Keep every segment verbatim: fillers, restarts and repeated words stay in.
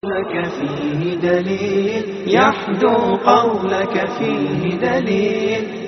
قولك فيه دليل، يحدو قولك فيه دليل.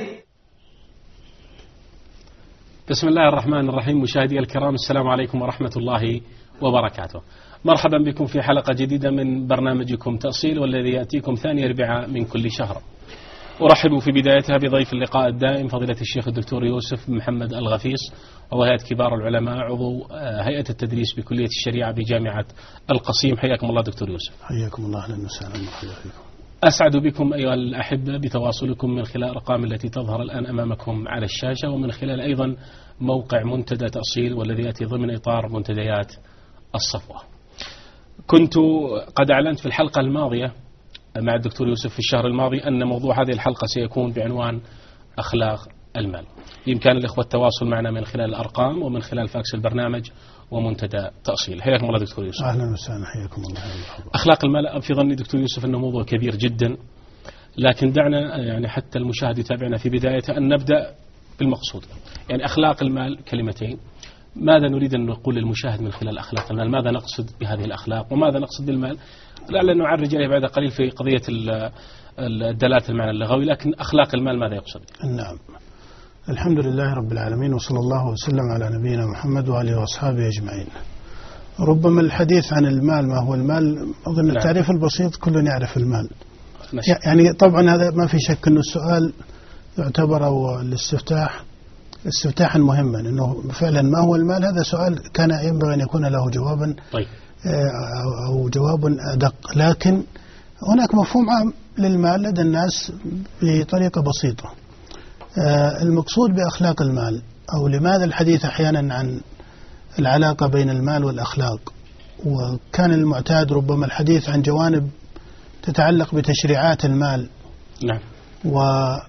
بسم الله الرحمن الرحيم. مشاهدي الكرام، السلام عليكم ورحمة الله وبركاته. مرحبا بكم في حلقة جديدة من برنامجكم تأصيل، والذي يأتيكم ثاني أربعاء من كل شهر. أرحب في بدايتها بضيف اللقاء الدائم فضيلة الشيخ الدكتور يوسف محمد الغفيص، وهو هيئة كبار العلماء، عضو هيئة التدريس بكلية الشريعة بجامعة القصيم. حياكم الله دكتور يوسف. حياكم الله، أهلا وسهلا. مرحبا فيكم. أسعد بكم أيها الأحبة بتواصلكم من خلال الأرقام التي تظهر الآن أمامكم على الشاشة، ومن خلال أيضا موقع منتدى تأصيل، والذي يأتي ضمن إطار منتديات الصفوة. كنت قد أعلنت في الحلقة الماضية مع الدكتور يوسف في الشهر الماضي أن موضوع هذه الحلقة سيكون بعنوان أخلاق المال. بإمكان الإخوة التواصل معنا من خلال الأرقام ومن خلال فاكس البرنامج ومنتدى تأصيل. حياكم الله دكتور يوسف. أهلا وسهلا، حياكم الله. أخلاق المال في ظني دكتور يوسف أنه موضوع كبير جدا، لكن دعنا يعني حتى المشاهد يتابعنا في بدايته أن نبدأ بالمقصود. يعني أخلاق المال كلمتين، ماذا نريد أن نقول للمشاهد من خلال أخلاق المال؟ ماذا نقصد بهذه الأخلاق وماذا نقصد بالمال؟ لعل نعرج عليه بعد قليل في قضية الدلالة المعنى اللغوي، لكن أخلاق المال ماذا يقصد؟ نعم، الحمد لله رب العالمين، وصلى الله وسلم على نبينا محمد وآله وأصحابه أجمعين. ربما الحديث عن المال، ما هو المال؟ أظن نعم. التعريف البسيط كل يعرف المال. نشأ. يعني طبعا هذا ما في شك أنه السؤال يعتبر أو الاستفتاح استفتاحا مهما، أنه فعلا ما هو المال؟ هذا سؤال كان ينبغي أن يكون له جوابا طيب. أو جواب أدق، لكن هناك مفهوم عام للمال لدى الناس بطريقة بسيطة. المقصود بأخلاق المال، أو لماذا الحديث أحيانا عن العلاقة بين المال والأخلاق، وكان المعتاد ربما الحديث عن جوانب تتعلق بتشريعات المال. نعم. ولا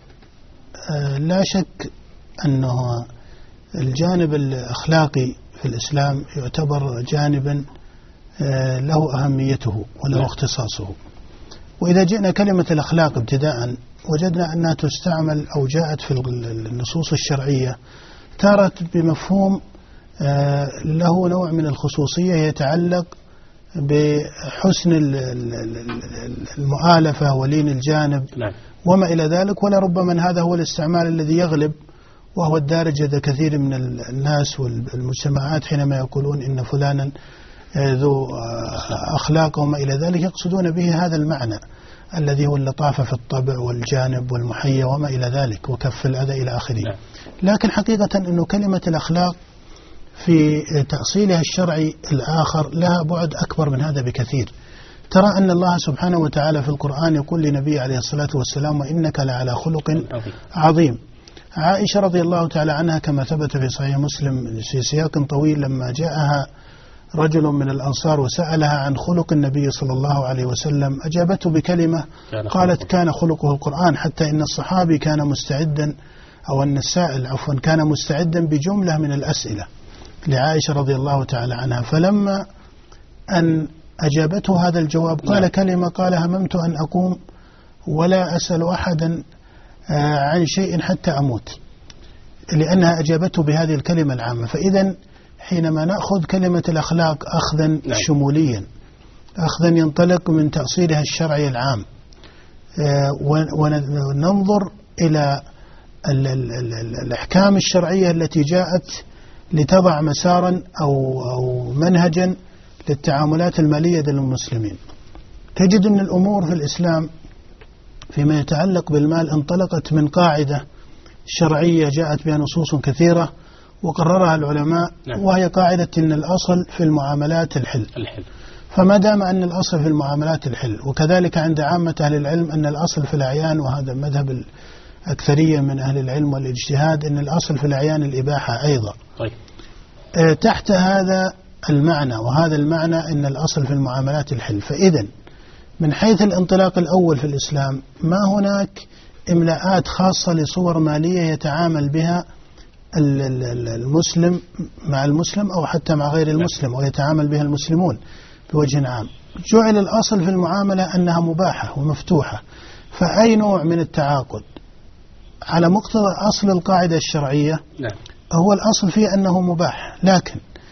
شك أنه الجانب الأخلاقي في الإسلام يعتبر جانبا له أهميته وله نعم. اختصاصه. وإذا جئنا كلمة الأخلاق ابتداء وجدنا أنها تستعمل أو جاءت في النصوص الشرعية تارة بمفهوم له نوع من الخصوصية يتعلق بحسن المؤالفة ولين الجانب نعم. وما إلى ذلك، ولا ربما هذا هو الاستعمال الذي يغلب، وهو الدارج لدى كثير من الناس والمجتمعات حينما يقولون إن فلانا ذو أخلاق وما إلى ذلك، يقصدون به هذا المعنى الذي هو اللطافة في الطبع والجانب والمحية وما إلى ذلك وكف الأذى إلى آخره. لكن حقيقة أنه كلمة الأخلاق في تأصيلها الشرعي الآخر لها بعد أكبر من هذا بكثير. ترى أن الله سبحانه وتعالى في القرآن يقول لنبي عليه الصلاة والسلام: وإنك لعلى خلق عظيم. عائشة رضي الله تعالى عنها كما ثبت في صحيح مسلم في سياق طويل، لما جاءها رجل من الأنصار وسألها عن خلق النبي صلى الله عليه وسلم أجابته بكلمة قالت: كان خلقه القرآن. حتى إن الصحابي كان مستعدا، أو أن السائل عفوا كان مستعدا بجملة من الأسئلة لعائشة رضي الله تعالى عنها، فلما أن أجابته هذا الجواب قال كلمة، قال: هممت أن أقوم ولا أسأل أحدا عن شيء حتى أموت، لأنها أجابته بهذه الكلمة العامة. فإذا حينما نأخذ كلمة الأخلاق أخذا نعم. شموليا، أخذا ينطلق من تأصيلها الشرعي العام، وننظر إلى الأحكام الشرعية التي جاءت لتضع مسارا أو, أو منهجا للتعاملات المالية للمسلمين، تجد أن الأمور في الإسلام فيما يتعلق بالمال انطلقت من قاعدة شرعية جاءت بها نصوص كثيرة وقررها العلماء نعم. وهي قاعدة أن الأصل في المعاملات الحل. الحل. فما دام أن الأصل في المعاملات الحل، وكذلك عند عامة أهل العلم أن الأصل في الأعيان، وهذا مذهب الأكثرية من أهل العلم والاجتهاد، أن الأصل في الأعيان الإباحة أيضا. طيب. أه تحت هذا المعنى وهذا المعنى أن الأصل في المعاملات الحل، فإذا من حيث الانطلاق الأول في الإسلام ما هناك إملاءات خاصة لصور مالية يتعامل بها المسلم مع المسلم أو حتى مع غير المسلم، ويتعامل بها المسلمون بوجه عام. جعل الأصل في المعاملة أنها مباحة ومفتوحة، فأي نوع من التعاقد على مقتضى أصل القاعدة الشرعية هو الأصل فيه أنه مباح. لكن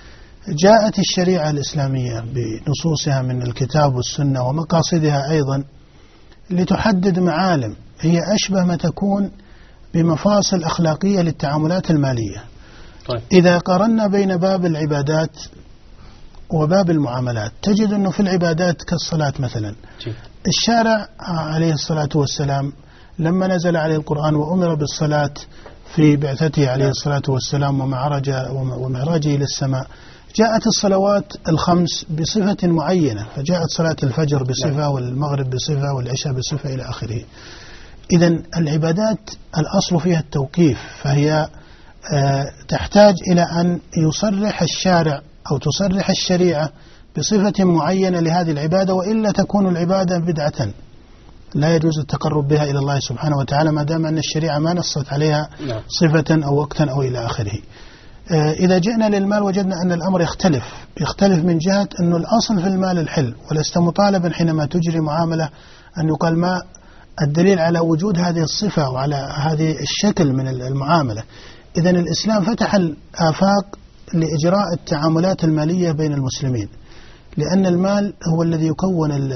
جاءت الشريعة الإسلامية بنصوصها من الكتاب والسنة ومقاصدها أيضا لتحدد معالم هي أشبه ما تكون بمفاصل أخلاقية للتعاملات المالية. طيب. إذا قارنا بين باب العبادات وباب المعاملات تجد أنه في العبادات كالصلاة مثلا جي. الشارع عليه الصلاة والسلام لما نزل عليه القرآن وأمر بالصلاة في بعثته عليه الصلاة والسلام ومعراجه إلى السماء جاءت الصلوات الخمس بصفة معينة، فجاءت صلاة الفجر بصفة والمغرب بصفة والعشاء بصفة إلى آخره. إذن العبادات الأصل فيها التوقيف، فهي تحتاج إلى أن يصرح الشارع أو تصرح الشريعة بصفة معينة لهذه العبادة، وإلا تكون العبادة بدعة لا يجوز التقرب بها إلى الله سبحانه وتعالى ما دام أن الشريعة ما نصت عليها صفة أو وقتا أو إلى آخره. إذا جئنا للمال وجدنا أن الأمر يختلف يختلف من جهة أنه الأصل في المال الحل، ولست مطالبا حينما تجري معاملة أن يقال ما الدليل على وجود هذه الصفة وعلى هذه الشكل من المعاملة. إذن الإسلام فتح الآفاق لإجراء التعاملات المالية بين المسلمين، لأن المال هو الذي يكون ال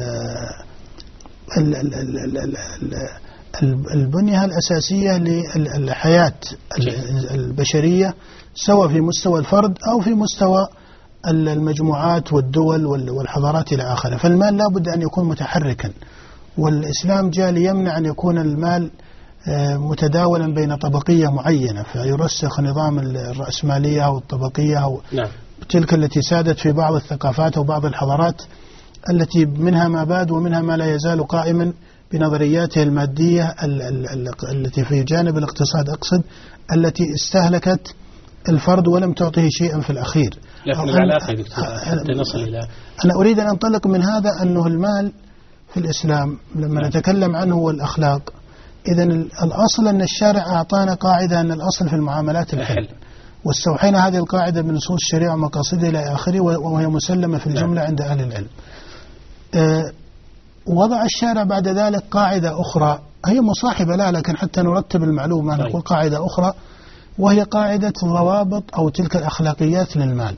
ال ال ال ال ال البنية الأساسية للحياة البشرية، سواء في مستوى الفرد أو في مستوى المجموعات والدول والحضارات إلى آخره. فالمال لا بد أن يكون متحركا، والإسلام جاء ليمنع أن يكون المال متداولا بين طبقية معينة فيرسخ نظام الرأسمالية أو الطبقية أو نعم. تلك التي سادت في بعض الثقافات أو بعض الحضارات التي منها ما باد ومنها ما لا يزال قائما بنظرياته المادية التي في جانب الاقتصاد أقصد، التي استهلكت الفرد ولم تعطيه شيئا في الأخير. لكن العلاقة يا دكتور حتى نصل إلى أنا أريد أن أنطلق من هذا أنه المال في الإسلام لما نعم. نتكلم عنه هو الأخلاق. إذن الأصل أن الشارع أعطانا قاعدة أن الأصل في المعاملات الحل، واستوحينا هذه القاعدة من نصوص الشريعة ومقاصدها إلى آخره، وهي مسلمة في الجملة عند أهل العلم. أه وضع الشارع بعد ذلك قاعدة أخرى هي مصاحبة لها، لكن حتى نرتب المعلومة نقول قاعدة أخرى، وهي قاعدة الضوابط أو تلك الأخلاقيات للمال.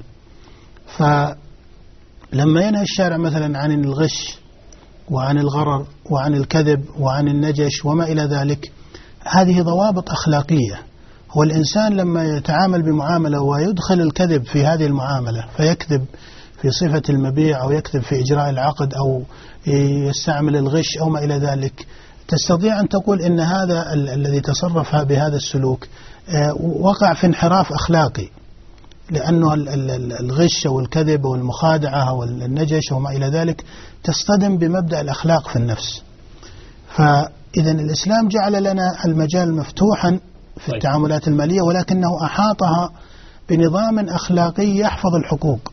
فلما ينهى الشارع مثلا عن الغش وعن الغرر وعن الكذب وعن النجش وما إلى ذلك، هذه ضوابط أخلاقية. هو الإنسان لما يتعامل بمعاملة ويدخل الكذب في هذه المعاملة فيكذب في صفة المبيع أو يكذب في إجراء العقد أو يستعمل الغش أو ما إلى ذلك، تستطيع أن تقول إن هذا ال الذي تصرف بهذا السلوك وقع في انحراف أخلاقي، لأنه الغش والكذب والمخادعة والنجش وما إلى ذلك تصطدم بمبدأ الأخلاق في النفس. فإذا الإسلام جعل لنا المجال مفتوحا في التعاملات المالية، ولكنه أحاطها بنظام أخلاقي يحفظ الحقوق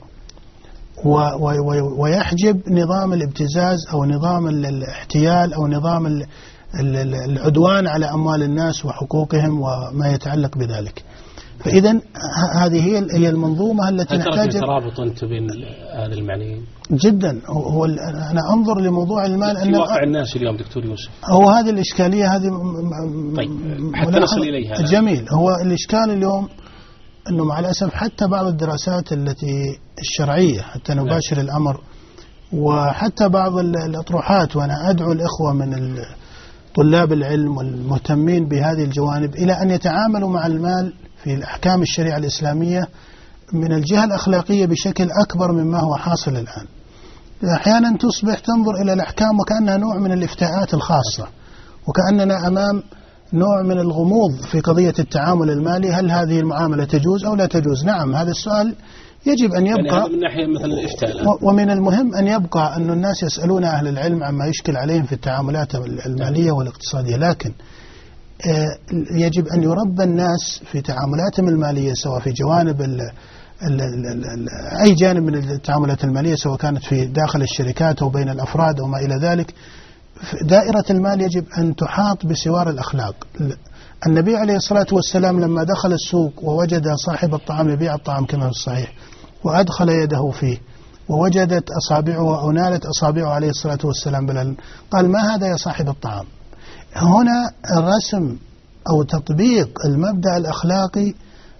ويحجب نظام الابتزاز أو نظام الاحتيال أو نظام العدوان على أموال الناس وحقوقهم وما يتعلق بذلك. فإذا هذه هي هي المنظومة التي نحتاج. ترابط أنت بين هذا المعنيين جدا. هو أنا أنظر لموضوع المال في واقع الناس اليوم دكتور يوسف. هو هذه الإشكالية هذه طيب حتى نصل إليها. جميل. هو الإشكال اليوم أنه مع الأسف حتى بعض الدراسات التي الشرعية حتى نباشر نعم. الأمر، وحتى بعض الأطروحات، وأنا أدعو الإخوة من طلاب العلم والمهتمين بهذه الجوانب إلى أن يتعاملوا مع المال في الأحكام الشريعة الإسلامية من الجهة الأخلاقية بشكل أكبر مما هو حاصل الآن. أحيانا تصبح تنظر إلى الأحكام وكأنها نوع من الافتاءات الخاصة، وكأننا أمام نوع من الغموض في قضية التعامل المالي، هل هذه المعاملة تجوز أو لا تجوز؟ نعم، هذا السؤال يجب أن يبقى يعني من ناحية مثل الإفتاء، ومن المهم أن يبقى أن الناس يسألون أهل العلم عما يشكل عليهم في التعاملات المالية والاقتصادية، لكن يجب أن يربى الناس في تعاملاتهم المالية سواء في جوانب ال ال ال ال أي جانب من التعاملات المالية، سواء كانت في داخل الشركات أو بين الأفراد أو ما إلى ذلك. دائرة المال يجب أن تحاط بسوار الأخلاق. النبي عليه الصلاة والسلام لما دخل السوق ووجد صاحب الطعام يبيع الطعام كما في الصحيح وأدخل يده فيه ووجدت أصابعه أو نالت أصابعه عليه الصلاة والسلام بلال، قال ما هذا يا صاحب الطعام؟ هنا الرسم أو تطبيق المبدأ الأخلاقي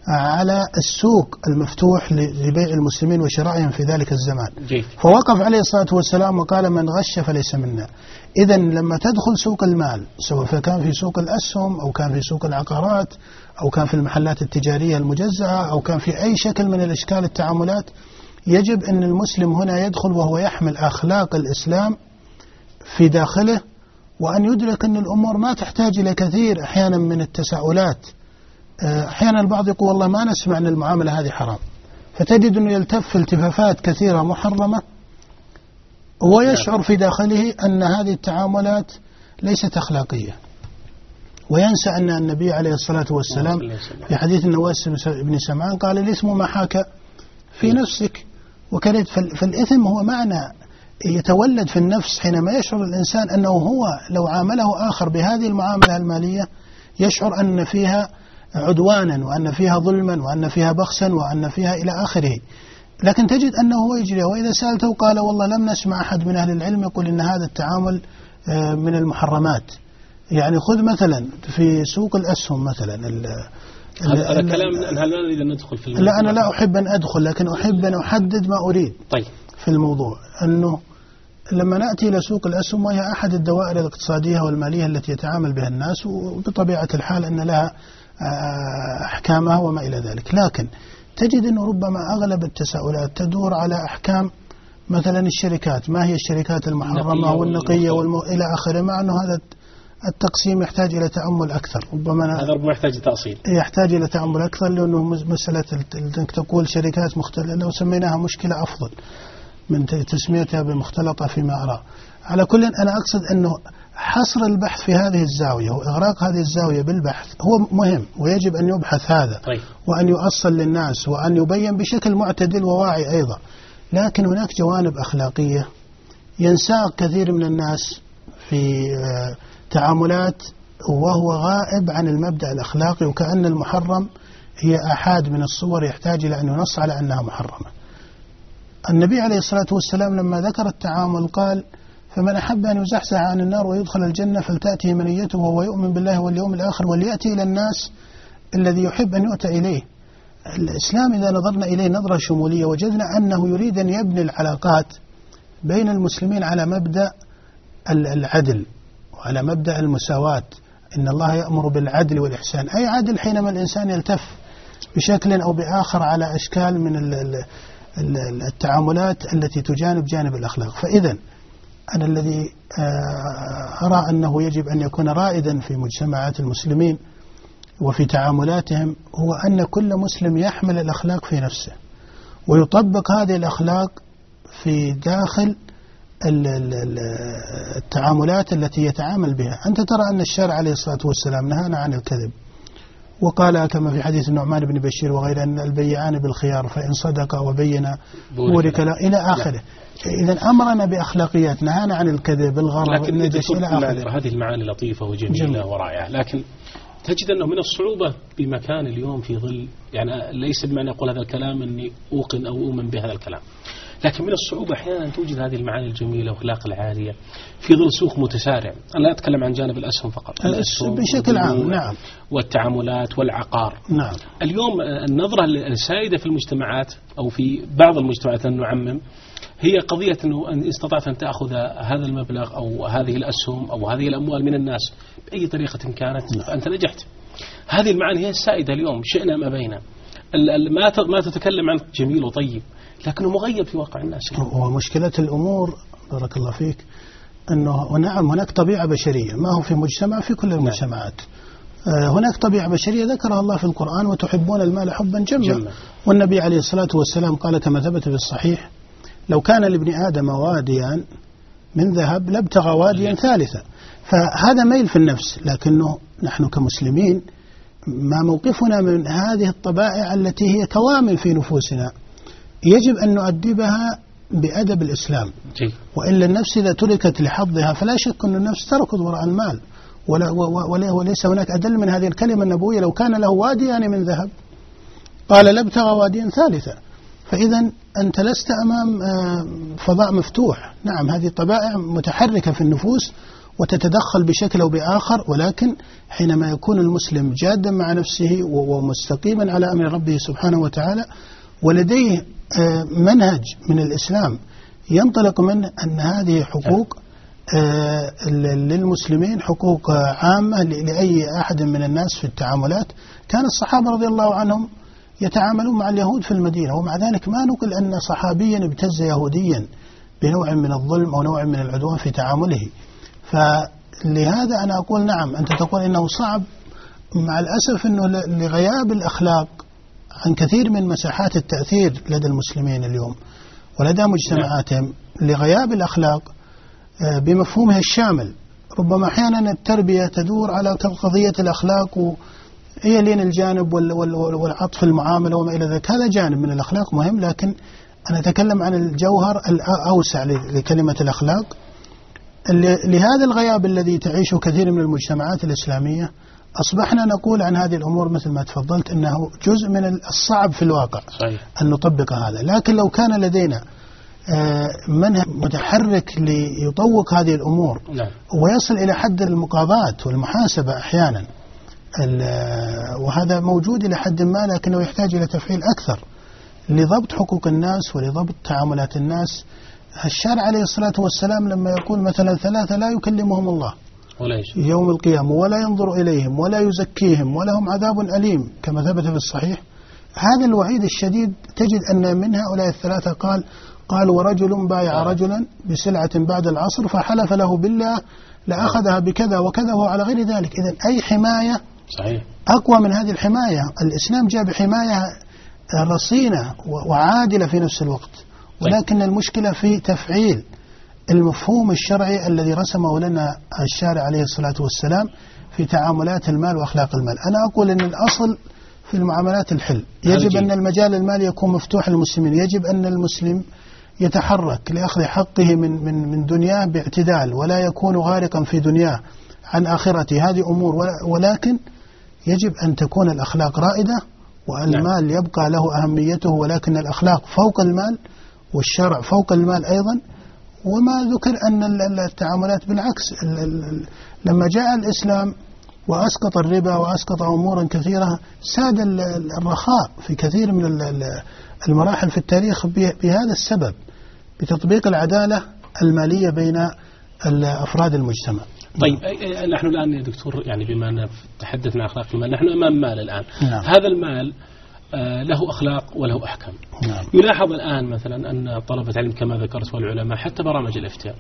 على السوق المفتوح لبيع المسلمين وشرائهم في ذلك الزمان. جيد. فوقف عليه الصلاة والسلام وقال من غش فليس منا. إذن لما تدخل سوق المال سواء كان في سوق الأسهم أو كان في سوق العقارات أو كان في المحلات التجارية المجزعة أو كان في أي شكل من الإشكال التعاملات، يجب أن المسلم هنا يدخل وهو يحمل أخلاق الإسلام في داخله، وأن يدرك أن الأمور ما تحتاج إلى كثير أحيانا من التساؤلات. أحيانا البعض يقول والله ما نسمع أن المعاملة هذه حرام، فتجد أنه يلتف التفافات كثيرة محرمة ويشعر في داخله أن هذه التعاملات ليست أخلاقية، وينسى أن النبي عليه الصلاة والسلام في حديث النواس بن سمعان قال الإثم ما حاك في نفسك وكرهت. فالإثم هو معنى يتولد في النفس حينما يشعر الإنسان أنه هو لو عامله آخر بهذه المعاملة المالية يشعر أن فيها عدوانا وأن فيها ظلما وأن فيها بخسا وأن فيها إلى آخره. لكن تجد أنه هو يجري، وإذا سألته قال والله لم نسمع أحد من أهل العلم يقول إن هذا التعامل من المحرمات. يعني خذ مثلا في سوق الأسهم مثلا، هذا كلام هل لا نريد أن ندخل في الموضوع؟ لا أنا لا أحب أن أدخل، لكن أحب أن أحدد ما أريد. طيب. في الموضوع أنه لما نأتي إلى سوق الأسهم وهي أحد الدوائر الاقتصادية والمالية التي يتعامل بها الناس، وبطبيعة الحال أن لها أحكامها وما إلى ذلك، لكن تجد أنه ربما أغلب التساؤلات تدور على أحكام مثلا الشركات، ما هي الشركات المحرمة والنقية والمو... إلى آخره، مع أنه هذا التقسيم يحتاج إلى تأمل أكثر. ربما هذا ربما يحتاج تأصيل، يحتاج إلى تأمل أكثر، لأنه مسألة أنك تقول شركات مختلفة لو سميناها مشكلة أفضل من تسميتها بمختلطة فيما أرى. على كل أنا أقصد أنه حصر البحث في هذه الزاوية وإغراق هذه الزاوية بالبحث هو مهم، ويجب أن يبحث هذا. طيب. وأن يؤصل للناس وأن يبين بشكل معتدل وواعي أيضا. لكن هناك جوانب أخلاقية ينساق كثير من الناس في تعاملات وهو غائب عن المبدأ الأخلاقي، وكأن المحرم هي أحد من الصور يحتاج إلى أن ينص على أنها محرمة. النبي عليه الصلاة والسلام لما ذكر التعامل قال فمن أحب أن يزحزح عن النار ويدخل الجنة فلتأتيه منيته وهو يؤمن بالله واليوم الآخر وليأتي إلى الناس الذي يحب أن يؤتى إليه. الإسلام إذا نظرنا إليه نظرة شمولية وجدنا أنه يريد أن يبني العلاقات بين المسلمين على مبدأ العدل وعلى مبدأ المساواة. إن الله يأمر بالعدل والإحسان، أي عدل حينما الإنسان يلتف بشكل أو بآخر على أشكال من التعاملات التي تجانب جانب الأخلاق. فإذا أنا الذي أرى أنه يجب أن يكون رائدا في مجتمعات المسلمين وفي تعاملاتهم هو أن كل مسلم يحمل الأخلاق في نفسه ويطبق هذه الأخلاق في داخل التعاملات التي يتعامل بها. أنت ترى أن الشارع عليه الصلاة والسلام نهانا عن الكذب، وقال كما في حديث النعمان بن بشير وغيره أن البيعان بالخيار فإن صدق وبين بورك له إلى آخره. إذا أمرنا بأخلاقيات، نهانا عن الكذب الغرض النجش إلى آخره. هذه المعاني لطيفة وجميلة جميل. ورائعة، لكن تجد أنه من الصعوبة بمكان اليوم في ظل، يعني ليس بمعنى أقول هذا الكلام أني أوقن أو أؤمن بهذا الكلام، لكن من الصعوبة أحيانا توجد هذه المعاني الجميلة والأخلاق العالية في ظل سوق متسارع. أنا لا أتكلم عن جانب الأسهم فقط، بشكل عام نعم، والتعاملات والعقار. نعم. اليوم النظرة السائدة في المجتمعات أو في بعض المجتمعات أن نعمم هي قضية أنه أن استطعت أن تأخذ هذا المبلغ أو هذه الأسهم أو هذه الأموال من الناس بأي طريقة كانت فأنت نجحت. هذه المعاني هي السائدة اليوم، شئنا ما بينا. ما تتكلم عن جميل وطيب لكنه مغيب في واقع الناس. ومشكلة الأمور بارك الله فيك أنه ونعم هناك طبيعة بشرية، ما هو في مجتمع في كل المجتمعات. هناك طبيعة بشرية ذكرها الله في القرآن وتحبون المال حبا جما. والنبي عليه الصلاة والسلام قال كما ثبت في الصحيح لو كان لابن آدم واديان من ذهب لابتغى واديا ثالثا. فهذا ميل في النفس، لكنه نحن كمسلمين ما موقفنا من هذه الطبائع التي هي كوامل في نفوسنا يجب أن نؤدبها بأدب الإسلام. جي. وإلا النفس إذا تركت لحظها فلا شك أن النفس تركض وراء المال، ولا ولا وليس هناك أدل من هذه الكلمة النبوية لو كان له واديان من ذهب قال لابتغى واديا ثالثا. فإذا أنت لست أمام فضاء مفتوح. نعم هذه طبائع متحركة في النفوس وتتدخل بشكل أو بآخر، ولكن حينما يكون المسلم جادا مع نفسه ومستقيما على أمر ربه سبحانه وتعالى ولديه منهج من الإسلام ينطلق منه أن هذه حقوق للمسلمين، حقوق عامة لأي أحد من الناس في التعاملات. كان الصحابة رضي الله عنهم يتعاملون مع اليهود في المدينة، ومع ذلك ما نقل أن صحابيا ابتز يهوديا بنوع من الظلم أو نوع من العدوان في تعامله. فلهذا أنا أقول نعم، أنت تقول إنه صعب، مع الأسف أنه لغياب الأخلاق عن كثير من مساحات التأثير لدى المسلمين اليوم ولدى مجتمعاتهم، لغياب الأخلاق بمفهومها الشامل. ربما أحيانا التربية تدور على قضية الأخلاق وهي لين الجانب والعطف المعاملة وما إلى ذلك، هذا جانب من الأخلاق مهم، لكن أنا أتكلم عن الجوهر الأوسع لكلمة الأخلاق. لهذا الغياب الذي تعيشه كثير من المجتمعات الإسلامية أصبحنا نقول عن هذه الأمور مثل ما تفضلت أنه جزء من الصعب في الواقع صحيح. أن نطبق هذا. لكن لو كان لدينا منهج متحرك ليطوق هذه الأمور لا. ويصل إلى حد المقاضاة والمحاسبة أحيانا، وهذا موجود إلى حد ما، لكنه يحتاج إلى تفعيل أكثر لضبط حقوق الناس ولضبط تعاملات الناس. الشارع عليه الصلاة والسلام لما يقول مثلا ثلاثة لا يكلمهم الله يوم القيامة ولا ينظر إليهم ولا يزكيهم ولهم عذاب أليم كما ثبت في الصحيح، هذا الوعيد الشديد تجد أن من هؤلاء الثلاثة قال قال ورجل بايع رجلا بسلعة بعد العصر فحلف له بالله لأخذها بكذا وكذا وهو على غير ذلك. إذن أي حماية صحيح. أقوى من هذه الحماية. الإسلام جاء بحماية رصينة وعادلة في نفس الوقت، ولكن المشكلة في تفعيل المفهوم الشرعي الذي رسمه لنا الشارع عليه الصلاة والسلام في تعاملات المال وأخلاق المال. أنا أقول أن الأصل في المعاملات الحل، يجب أن المجال المالي يكون مفتوح للمسلمين، يجب أن المسلم يتحرك لأخذ حقه من من من دنياه باعتدال ولا يكون غارقا في دنياه عن آخرته. هذه أمور، ولكن يجب أن تكون الأخلاق رائدة والمال يبقى له أهميته، ولكن الأخلاق فوق المال والشرع فوق المال أيضا. وما ذكر أن التعاملات بالعكس، لما جاء الإسلام وأسقط الربا وأسقط أمورا كثيرة ساد الرخاء في كثير من المراحل في التاريخ بهذا السبب، بتطبيق العدالة المالية بين أفراد المجتمع. طيب نحن الآن يا دكتور يعني بما تحدثنا عن أخلاق المال، نحن أمام مال الآن. نعم. هذا المال له أخلاق وله أحكام. نعم. يلاحظ الآن مثلا أن طلبة علم كما ذكرت والعلماء حتى برامج الإفتاء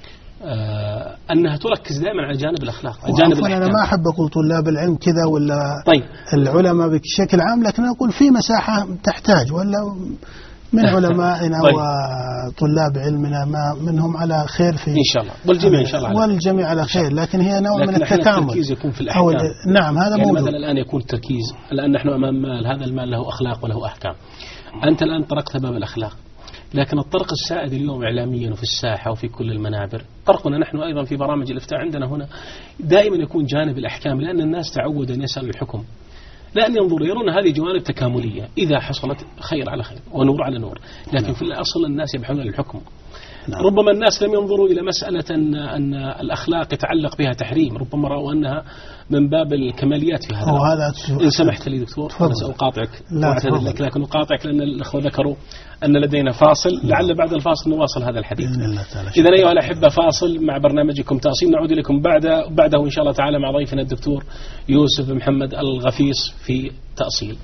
آه أنها تركز دائما على جانب الأخلاق، جانب الأحكام. أنا ما أحب أقول طلاب العلم كذا ولا طيب. العلماء بشكل عام، لكن أقول في مساحة تحتاج ولا من علمائنا طيب. وطلاب علمنا ما منهم على خير في إن شاء الله، والجميع إن شاء الله والجميع على خير، لكن هي نوع لكن من التكامل. التركيز يكون في الأحكام. نعم هذا يعني موضوع. مثلا الآن يكون التركيز، الآن نحن أمام مال، هذا المال له أخلاق وله أحكام. أنت الآن طرقت باب الأخلاق، لكن الطرق السائد اليوم إعلاميا وفي الساحة وفي كل المنابر، طرقنا نحن أيضا في برامج الإفتاء عندنا هنا دائما يكون جانب الأحكام، لأن الناس تعود أن يسأل الحكم، لأن ينظروا يرون هذه جوانب تكاملية، إذا حصلت خير على خير ونور على نور، لكن في الأصل الناس يبحثون عن الحكم. نعم. ربما الناس لم ينظروا إلى مسألة أن, أن الأخلاق يتعلق بها تحريم، ربما رأوا أنها من باب الكماليات في هذا. وهذا إن سمحت لي دكتور أنا سأقاطعك لك، لكن أقاطعك لأن الأخوة ذكروا أن لدينا فاصل. نعم. لعل بعد الفاصل نواصل هذا الحديث. إذن أيها الأحبة فاصل مع برنامجكم تأصيل، نعود لكم بعد بعده إن شاء الله تعالى مع ضيفنا الدكتور يوسف محمد الغفيص في تأصيل.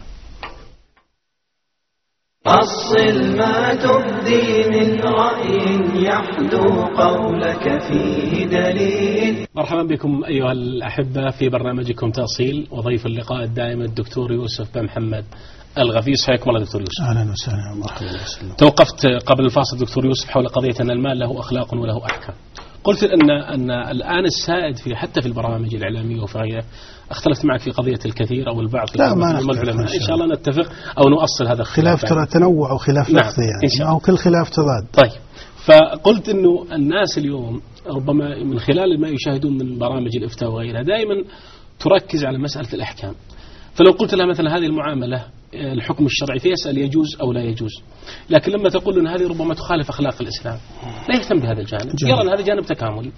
أصل ما تبدي من رأي يحدو قولك فيه دليل. مرحبا بكم أيها الأحبة في برنامجكم تأصيل، وضيف اللقاء الدائم الدكتور يوسف بن محمد الغفيص. حياكم الله دكتور يوسف. أهلا وسهلا مرحبا وسهلا. توقفت قبل الفاصل دكتور يوسف حول قضية أن المال له أخلاق وله أحكام. قلت أن أن الآن السائد في حتى في البرامج الإعلامية وفي غيرها، اختلفت معك في قضية الكثير أو البعض في العلماء. إن شاء الله نتفق أو نؤصل هذا الخلاف. خلاف ترى تنوع وخلاف نعم. لفظي يعني، أو كل خلاف تضاد. طيب، فقلت أنه الناس اليوم ربما من خلال ما يشاهدون من برامج الإفتاء وغيرها دائما تركز على مسألة الأحكام. فلو قلت لها مثلا هذه المعاملة الحكم الشرعي فيسأل يجوز أو لا يجوز، لكن لما تقول أن هذه ربما تخالف أخلاق الإسلام لا يهتم بهذا الجانب، يرى أن هذا جانب تكاملي.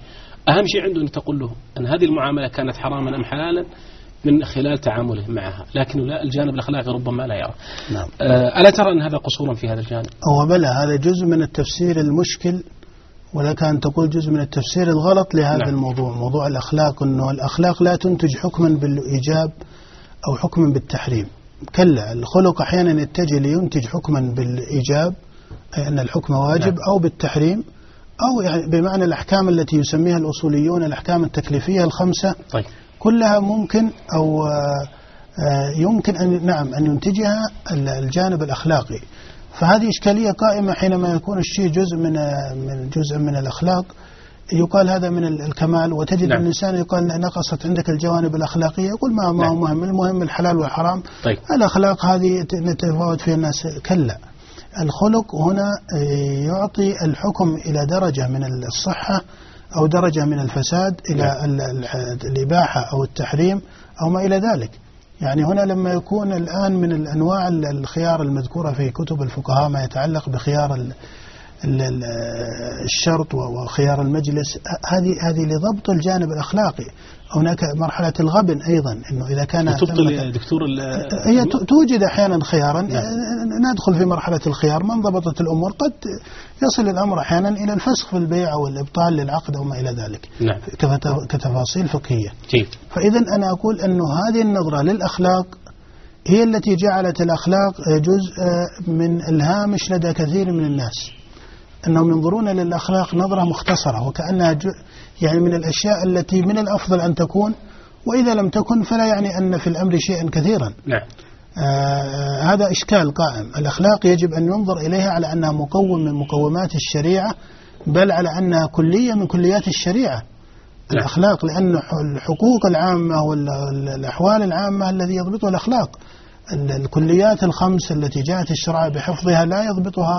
أهم شيء عنده أن تقول له أن هذه المعاملة كانت حراما أم حلالا من خلال تعامله معها، لكن لا الجانب الأخلاقي ربما لا يرى. نعم. ألا ترى أن هذا قصورا في هذا الجانب؟ هو بلى، هذا جزء من التفسير المشكل، ولك أن تقول جزء من التفسير الغلط لهذا نعم. الموضوع، موضوع الأخلاق، أنه الأخلاق لا تنتج حكما بالإيجاب أو حكما بالتحريم. كلا، الخلق أحيانا يتجه لينتج حكما بالإيجاب أي أن الحكم واجب نعم. أو بالتحريم، أو يعني بمعنى الأحكام التي يسميها الأصوليون الأحكام التكليفية الخمسة طيب. كلها ممكن أو يمكن أن نعم أن ينتجها الجانب الأخلاقي. فهذه إشكالية قائمة حينما يكون الشيء جزء من من جزء من الأخلاق، يقال هذا من الكمال، وتجد نعم. الإنسان يقال نقصت عندك الجوانب الأخلاقية، يقول ما ما هو مهم، المهم الحلال والحرام. طيب. الأخلاق هذه نتفاوت فيها الناس. كلا، الخلق هنا يعطي الحكم إلى درجة من الصحة أو درجة من الفساد إلى الإباحة أو التحريم أو ما إلى ذلك. يعني هنا لما يكون الآن من الأنواع الخيار المذكورة في كتب الفقهاء ما يتعلق بخيار الشرط وخيار المجلس، هذه هذه لضبط الجانب الأخلاقي. هناك مرحلة الغبن أيضا، إنه إذا كان تبطل دكتور هي توجد أحيانا خيارا نعم. ندخل في مرحلة الخيار، من ضبطت الأمور قد يصل الأمر أحيانا إلى الفسخ في البيع أو الإبطال للعقد أو ما إلى ذلك نعم. كتفاصيل فقهية. جيد. فإذا أنا أقول أنه هذه النظرة للأخلاق هي التي جعلت الأخلاق جزء من الهامش لدى كثير من الناس، أنهم ينظرون للأخلاق نظرة مختصرة، وكأنها يعني من الأشياء التي من الأفضل أن تكون، وإذا لم تكن فلا يعني أن في الأمر شيئا كثيرا. نعم. آه هذا إشكال قائم. الأخلاق يجب أن ينظر إليها على أنها مقوم من مقومات الشريعة، بل على أنها كلية من كليات الشريعة. نعم. الأخلاق، لأن الحقوق العامة والأحوال العامة الذي يضبطها الأخلاق. الكليات الخمس التي جاءت الشرع بحفظها لا يضبطها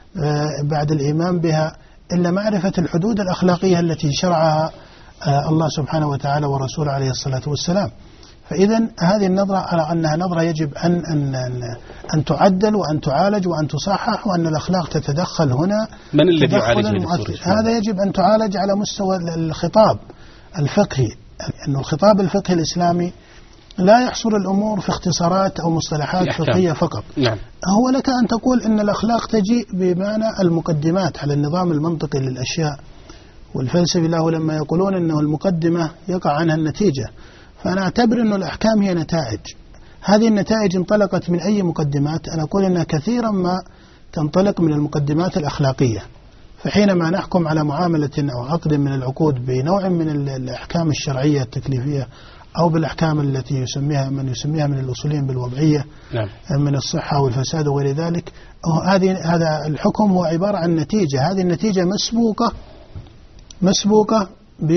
بعد الإيمان بها إلا معرفة الحدود الأخلاقية التي شرعها الله سبحانه وتعالى ورسوله عليه الصلاة والسلام. فإذا هذه النظرة على أنها نظرة يجب أن أن أن تعدل وأن تعالج وأن تصحح، وأن الأخلاق تتدخل هنا. من الذي يعالج هذا؟ يجب أن تعالج على مستوى الخطاب الفقهي، أن الخطاب الفقهي الإسلامي لا يحصر الأمور في اختصارات أو مصطلحات فقهية فقط. نعم. هو لك أن تقول إن الأخلاق تجي بمعنى المقدمات على النظام المنطقي للأشياء، والفلسفة له لما يقولون أنه المقدمة يقع عنها النتيجة، فأنا أعتبر أن الأحكام هي نتائج. هذه النتائج انطلقت من أي مقدمات؟ أنا أقول أنها كثيرا ما تنطلق من المقدمات الأخلاقية. فحينما نحكم على معاملة أو عقد من العقود بنوع من الأحكام الشرعية التكليفية أو بالأحكام التي يسميها من يسميها من الأصولين بالوضعية نعم. من الصحة والفساد وغير ذلك، هذه هذا الحكم هو عبارة عن نتيجة. هذه النتيجة مسبوقة مسبوقة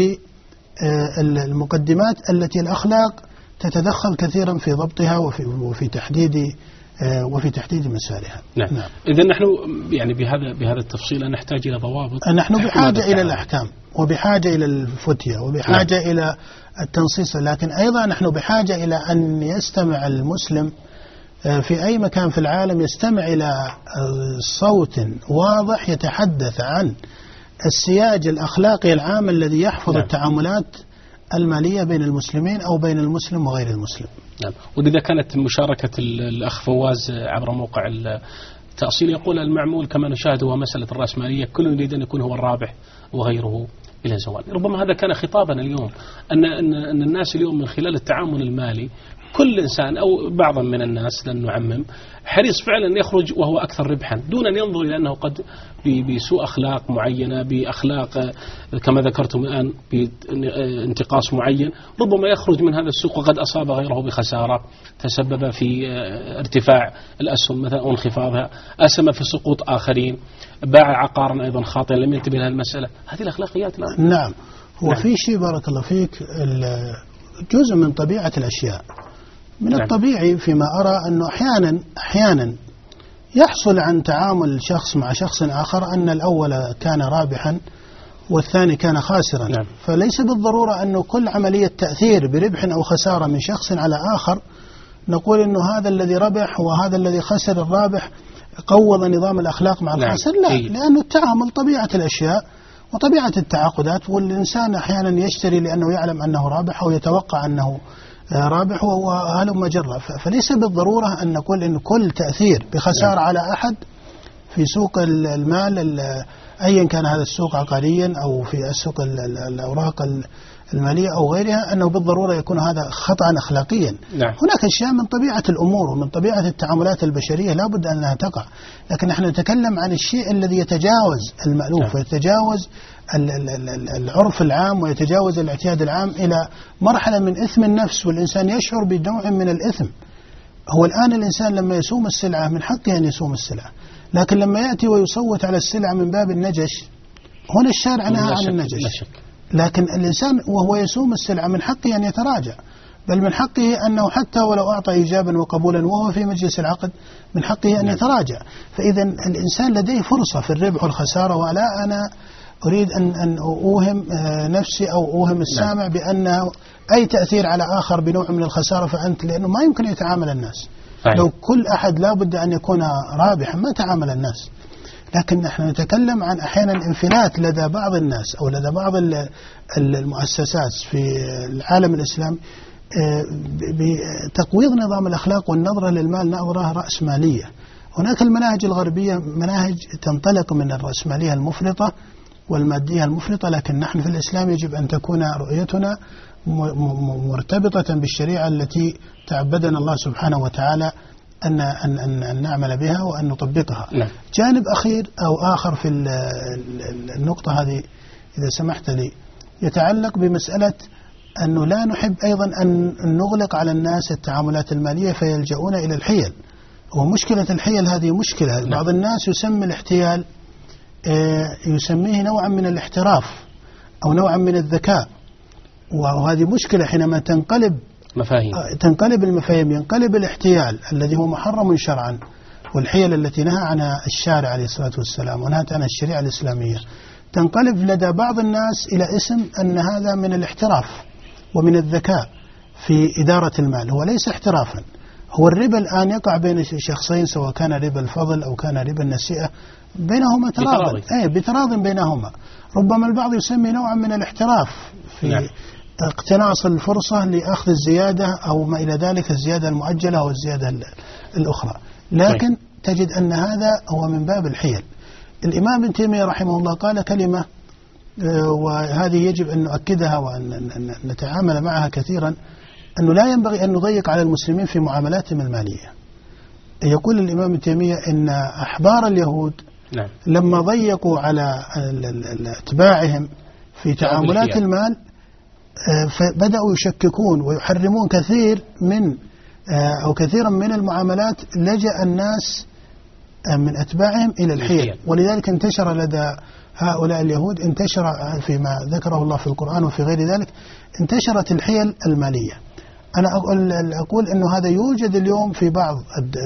بالمقدمات التي الأخلاق تتدخل كثيرا في ضبطها وفي وفي تحديد وفي تحديد مسارها. نعم. نعم. إذا نحن يعني بهذا بهذا التفصيل نحتاج إلى ضوابط. نحن بحاجة إلى الأحكام، وبحاجة إلى الفتية، وبحاجة نعم. إلى التنصيص، لكن أيضا نحن بحاجة إلى أن يستمع المسلم في أي مكان في العالم، يستمع إلى صوت واضح يتحدث عن السياج الأخلاقي العام الذي يحفظ نعم. التعاملات المالية بين المسلمين أو بين المسلم وغير المسلم. نعم. ولذا كانت مشاركة الأخ فواز عبر موقع التأصيل يقول المعمول كما نشاهد هو مسألة الرأسمالية، كل يريد أن يكون هو الرابح وغيره إلى زوال. ربما هذا كان خطابنا اليوم، أن أن الناس اليوم من خلال التعامل المالي كل إنسان أو بعضا من الناس لن نعمم حريص فعلا يخرج وهو أكثر ربحا، دون أن ينظر إلى أنه قد بسوء أخلاق معينة، بأخلاق كما ذكرتم الآن بانتقاص معين، ربما يخرج من هذا السوق وقد أصاب غيره بخسارة، تسبب في ارتفاع الأسهم مثلا أو انخفاضها، أسهم في سقوط آخرين، باع عقارا أيضا خاطئا لم ينتبه لها المسألة. هذه الأخلاقيات الآن. نعم. هو نعم. في شيء بارك الله فيك، جزء من طبيعة الأشياء. من نعم. الطبيعي فيما أرى أنه أحيانا أحيانا يحصل عن تعامل شخص مع شخص آخر أن الأول كان رابحا والثاني كان خاسرا. نعم. فليس بالضرورة أنه كل عملية تأثير بربح أو خسارة من شخص على آخر نقول أنه هذا الذي ربح وهذا الذي خسر الرابح قوض نظام الأخلاق مع الخاسر. لا، لأنه التعامل طبيعة الأشياء، وطبيعة التعاقدات. والإنسان أحيانا يشتري لأنه يعلم أنه رابح أو يتوقع أنه رابح وهلم جرة. فليس بالضرورة أن نقول إن كل تأثير بخسارة على أحد في سوق المال أيا كان هذا السوق عقاريا أو في السوق الأوراق المالية أو غيرها أنه بالضرورة يكون هذا خطأ أخلاقيا. نعم. هناك أشياء من طبيعة الأمور ومن طبيعة التعاملات البشرية لا بد أنها تقع، لكن نحن نتكلم عن الشيء الذي يتجاوز المألوف. نعم. ويتجاوز العرف العام ويتجاوز الاعتياد العام إلى مرحلة من إثم النفس، والإنسان يشعر بنوع من الإثم. هو الآن الإنسان لما يسوم السلعة من حقه أن يسوم السلعة، لكن لما يأتي ويصوت على السلعة من باب النجش، هنا الشارع نهى عن النجش. لكن الإنسان وهو يسوم السلعة من حقه أن يتراجع، بل من حقه أنه حتى ولو أعطى إيجابا وقبولا وهو في مجلس العقد من حقه أن يتراجع. فإذا الإنسان لديه فرصة في الربح والخسارة، ولا أنا أريد أن أن أوهم نفسي أو أوهم السامع بأنه أي تأثير على آخر بنوع من الخسارة فأنت، لأنه ما يمكن يتعامل الناس. لو كل أحد لا بد أن يكون رابحا ما تعامل الناس. لكن نحن نتكلم عن أحيانا انفلات لدى بعض الناس أو لدى بعض المؤسسات في العالم الإسلامي بتقويض نظام الأخلاق والنظرة للمال نظرة رأسمالية. هناك المناهج الغربية مناهج تنطلق من الرأسمالية المفرطة والمادية المفرطة، لكن نحن في الإسلام يجب أن تكون رؤيتنا مرتبطة بالشريعة التي تعبدنا الله سبحانه وتعالى أن أن أن, أن نعمل بها وأن نطبقها. لا. جانب أخير أو آخر في النقطة هذه إذا سمحت لي يتعلق بمسألة أنه لا نحب أيضا أن نغلق على الناس التعاملات المالية فيلجؤون إلى الحيل. ومشكلة الحيل هذه مشكلة. لا. بعض الناس يسمي الاحتيال يسميه نوعا من الاحتراف أو نوعا من الذكاء، وهذه مشكلة حينما تنقلب مفاهيم. تنقلب المفاهيم، ينقلب الاحتيال الذي هو محرم شرعا والحيل التي نهى عنها الشارع عليه الصلاة والسلام ونهت عنها الشريعة الإسلامية، تنقلب لدى بعض الناس إلى اسم أن هذا من الاحتراف ومن الذكاء في إدارة المال. هو ليس احترافا. هو الربا الآن يقع بين شخصين سواء كان ربا الفضل أو كان ربا النسيئة بينهما تراض أي بتراض بينهما. ربما البعض يسمي نوعا من الاحتراف في نعم. اقتناص الفرصة لأخذ الزيادة أو ما إلى ذلك، الزيادة المؤجلة أو الزيادة الأخرى، لكن طيب. تجد أن هذا هو من باب الحيل. الإمام ابن تيمية رحمه الله قال كلمة وهذه يجب أن نؤكدها وأن نتعامل معها كثيرا، أنه لا ينبغي أن نضيق على المسلمين في معاملاتهم المالية. يقول الإمام ابن تيمية إن أحبار اليهود نعم. لما ضيقوا على أتباعهم في تعاملات المال فبدأوا يشككون ويحرمون كثير من أو كثيرا من المعاملات، لجأ الناس من أتباعهم إلى الحيل. ولذلك انتشر لدى هؤلاء اليهود، انتشر فيما ذكره الله في القرآن وفي غير ذلك، انتشرت الحيل المالية. أنا أقول أنه هذا يوجد اليوم في بعض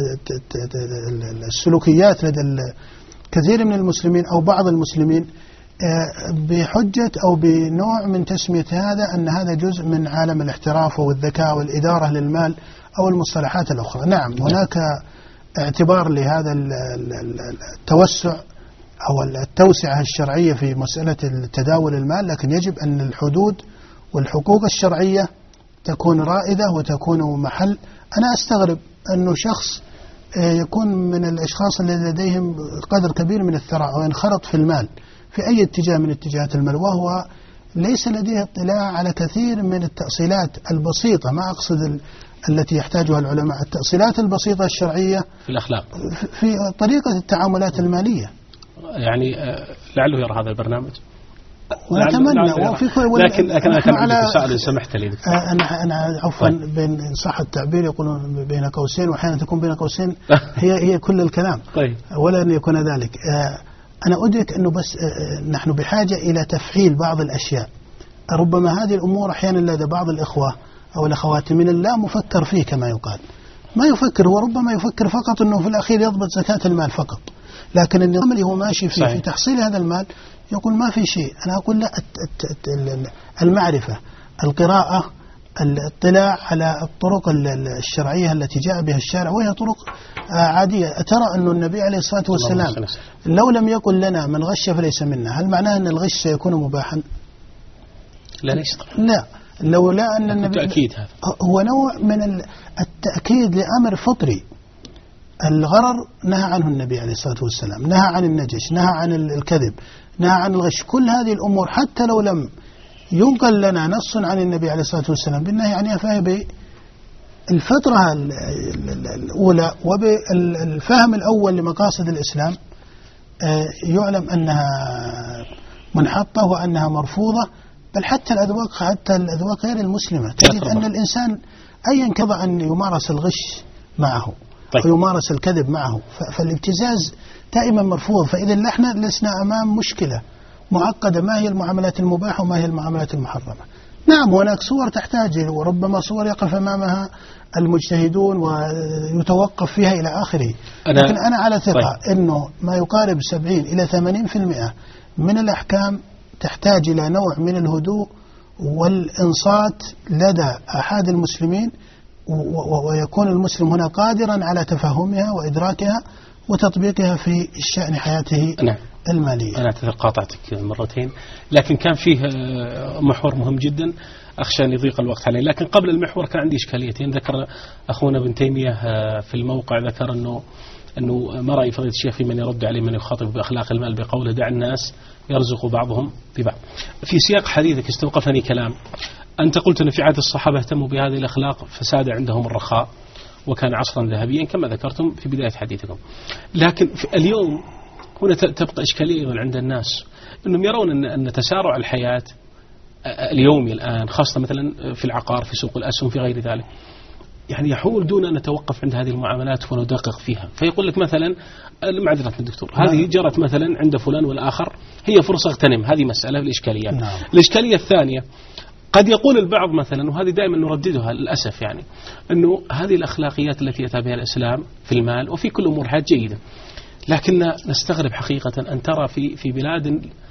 السلوكيات لدى كثير من المسلمين أو بعض المسلمين بحجة أو بنوع من تسمية هذا أن هذا جزء من عالم الاحتراف والذكاء والإدارة للمال أو المصطلحات الأخرى. نعم هناك اعتبار لهذا التوسع أو التوسعة الشرعية في مسألة تداول المال، لكن يجب أن الحدود والحقوق الشرعية تكون رائدة وتكون محل. أنا أستغرب أنه شخص يكون من الأشخاص الذين لديهم قدر كبير من الثراء وينخرط في المال في أي اتجاه من اتجاهات المال وهو ليس لديه اطلاع على كثير من التأصيلات البسيطة، ما أقصد التي يحتاجها العلماء، التأصيلات البسيطة الشرعية في الأخلاق في طريقة التعاملات المالية. يعني لعله يرى هذا البرنامج ونتمنى وفي لكن لكن أنا كان عندي سؤال سمحت لي. أنا أنا عفوا طيب. بين صح التعبير يقولون بين قوسين وأحيانا تكون بين قوسين هي هي كل الكلام طيب. ولا أن يكون ذلك. أنا أدرك أنه بس نحن بحاجة إلى تفعيل بعض الأشياء. ربما هذه الأمور أحيانا لدى بعض الإخوة أو الأخوات من اللا مفكر فيه كما يقال، ما يفكر، هو ربما يفكر فقط أنه في الأخير يضبط زكاة المال فقط، لكن النظام اللي هو ماشي فيه صحيح. في تحصيل هذا المال يقول ما في شيء. أنا أقول لا، المعرفة، القراءة، الاطلاع على الطرق الشرعية التي جاء بها الشارع، وهي طرق عادية. ترى أن النبي عليه الصلاة والسلام لو لم يقل لنا من غش فليس منا، هل معناه أن الغش سيكون مباحا؟ لا ليس لا، لولا أن النبي التأكيد هذا هو نوع من التأكيد لأمر فطري. الغرر نهى عنه النبي عليه الصلاة والسلام، نهى عن النجش، نهى عن الكذب، نهى عن الغش. كل هذه الأمور حتى لو لم ينقل لنا نص عن النبي عليه الصلاة والسلام بالنهي عنها، فهي بالفطرة الأولى وبالفهم الأول لمقاصد الإسلام يعلم أنها منحطة وأنها مرفوضة. بل حتى الأذواق حتى الأذواق غير المسلمة تجد أن الإنسان أيا كان أن يمارس الغش معه طيب. ويمارس الكذب معه، فالابتزاز دائما مرفوض. فإذا نحن لسنا أمام مشكلة معقدة، ما هي المعاملات المباحة وما هي المعاملات المحرمة. نعم هناك صور تحتاج، وربما صور يقف أمامها المجتهدون ويتوقف فيها إلى آخره، لكن أنا على ثقة طيب. أنه ما يقارب سبعين إلى ثمانين في المئة من الأحكام تحتاج إلى نوع من الهدوء والإنصات لدى أحد المسلمين، ويكون المسلم هنا قادرا على تفهمها وإدراكها وتطبيقها في شأن حياته نعم. المالية. أنا أعتذر قاطعتك مرتين، لكن كان فيه محور مهم جدا أخشى أن يضيق الوقت عليه. لكن قبل المحور كان عندي إشكاليتين. ذكر أخونا ابن تيمية في الموقع ذكر أنه أنه ما رأي فضيلة الشيخ في من يرد عليه من يخاطب بأخلاق المال بقوله دع الناس يرزق بعضهم ببعض. في سياق حديثك استوقفني كلام أنت قلت أن في عهد الصحابة اهتموا بهذه الأخلاق فساد عندهم الرخاء وكان عصرا ذهبيا كما ذكرتم في بداية حديثكم. لكن اليوم هنا تبقى إشكالية أيضا عند الناس أنهم يرون أن, أن تسارع الحياة اليومي الآن خاصة مثلا في العقار في سوق الأسهم في غير ذلك يعني يحول دون أن نتوقف عند هذه المعاملات وندقق فيها. فيقول لك مثلا معذرة الدكتور هذه جرت مثلا عند فلان والآخر هي فرصة اغتنم، هذه مسألة الإشكاليات. نعم. الإشكالية الثانية قد يقول البعض مثلا وهذه دائما نرددها للأسف يعني أنه هذه الأخلاقيات التي يتبع بها الإسلام في المال وفي كل أمور حاجة جيدة، لكن نستغرب حقيقة أن ترى في في بلاد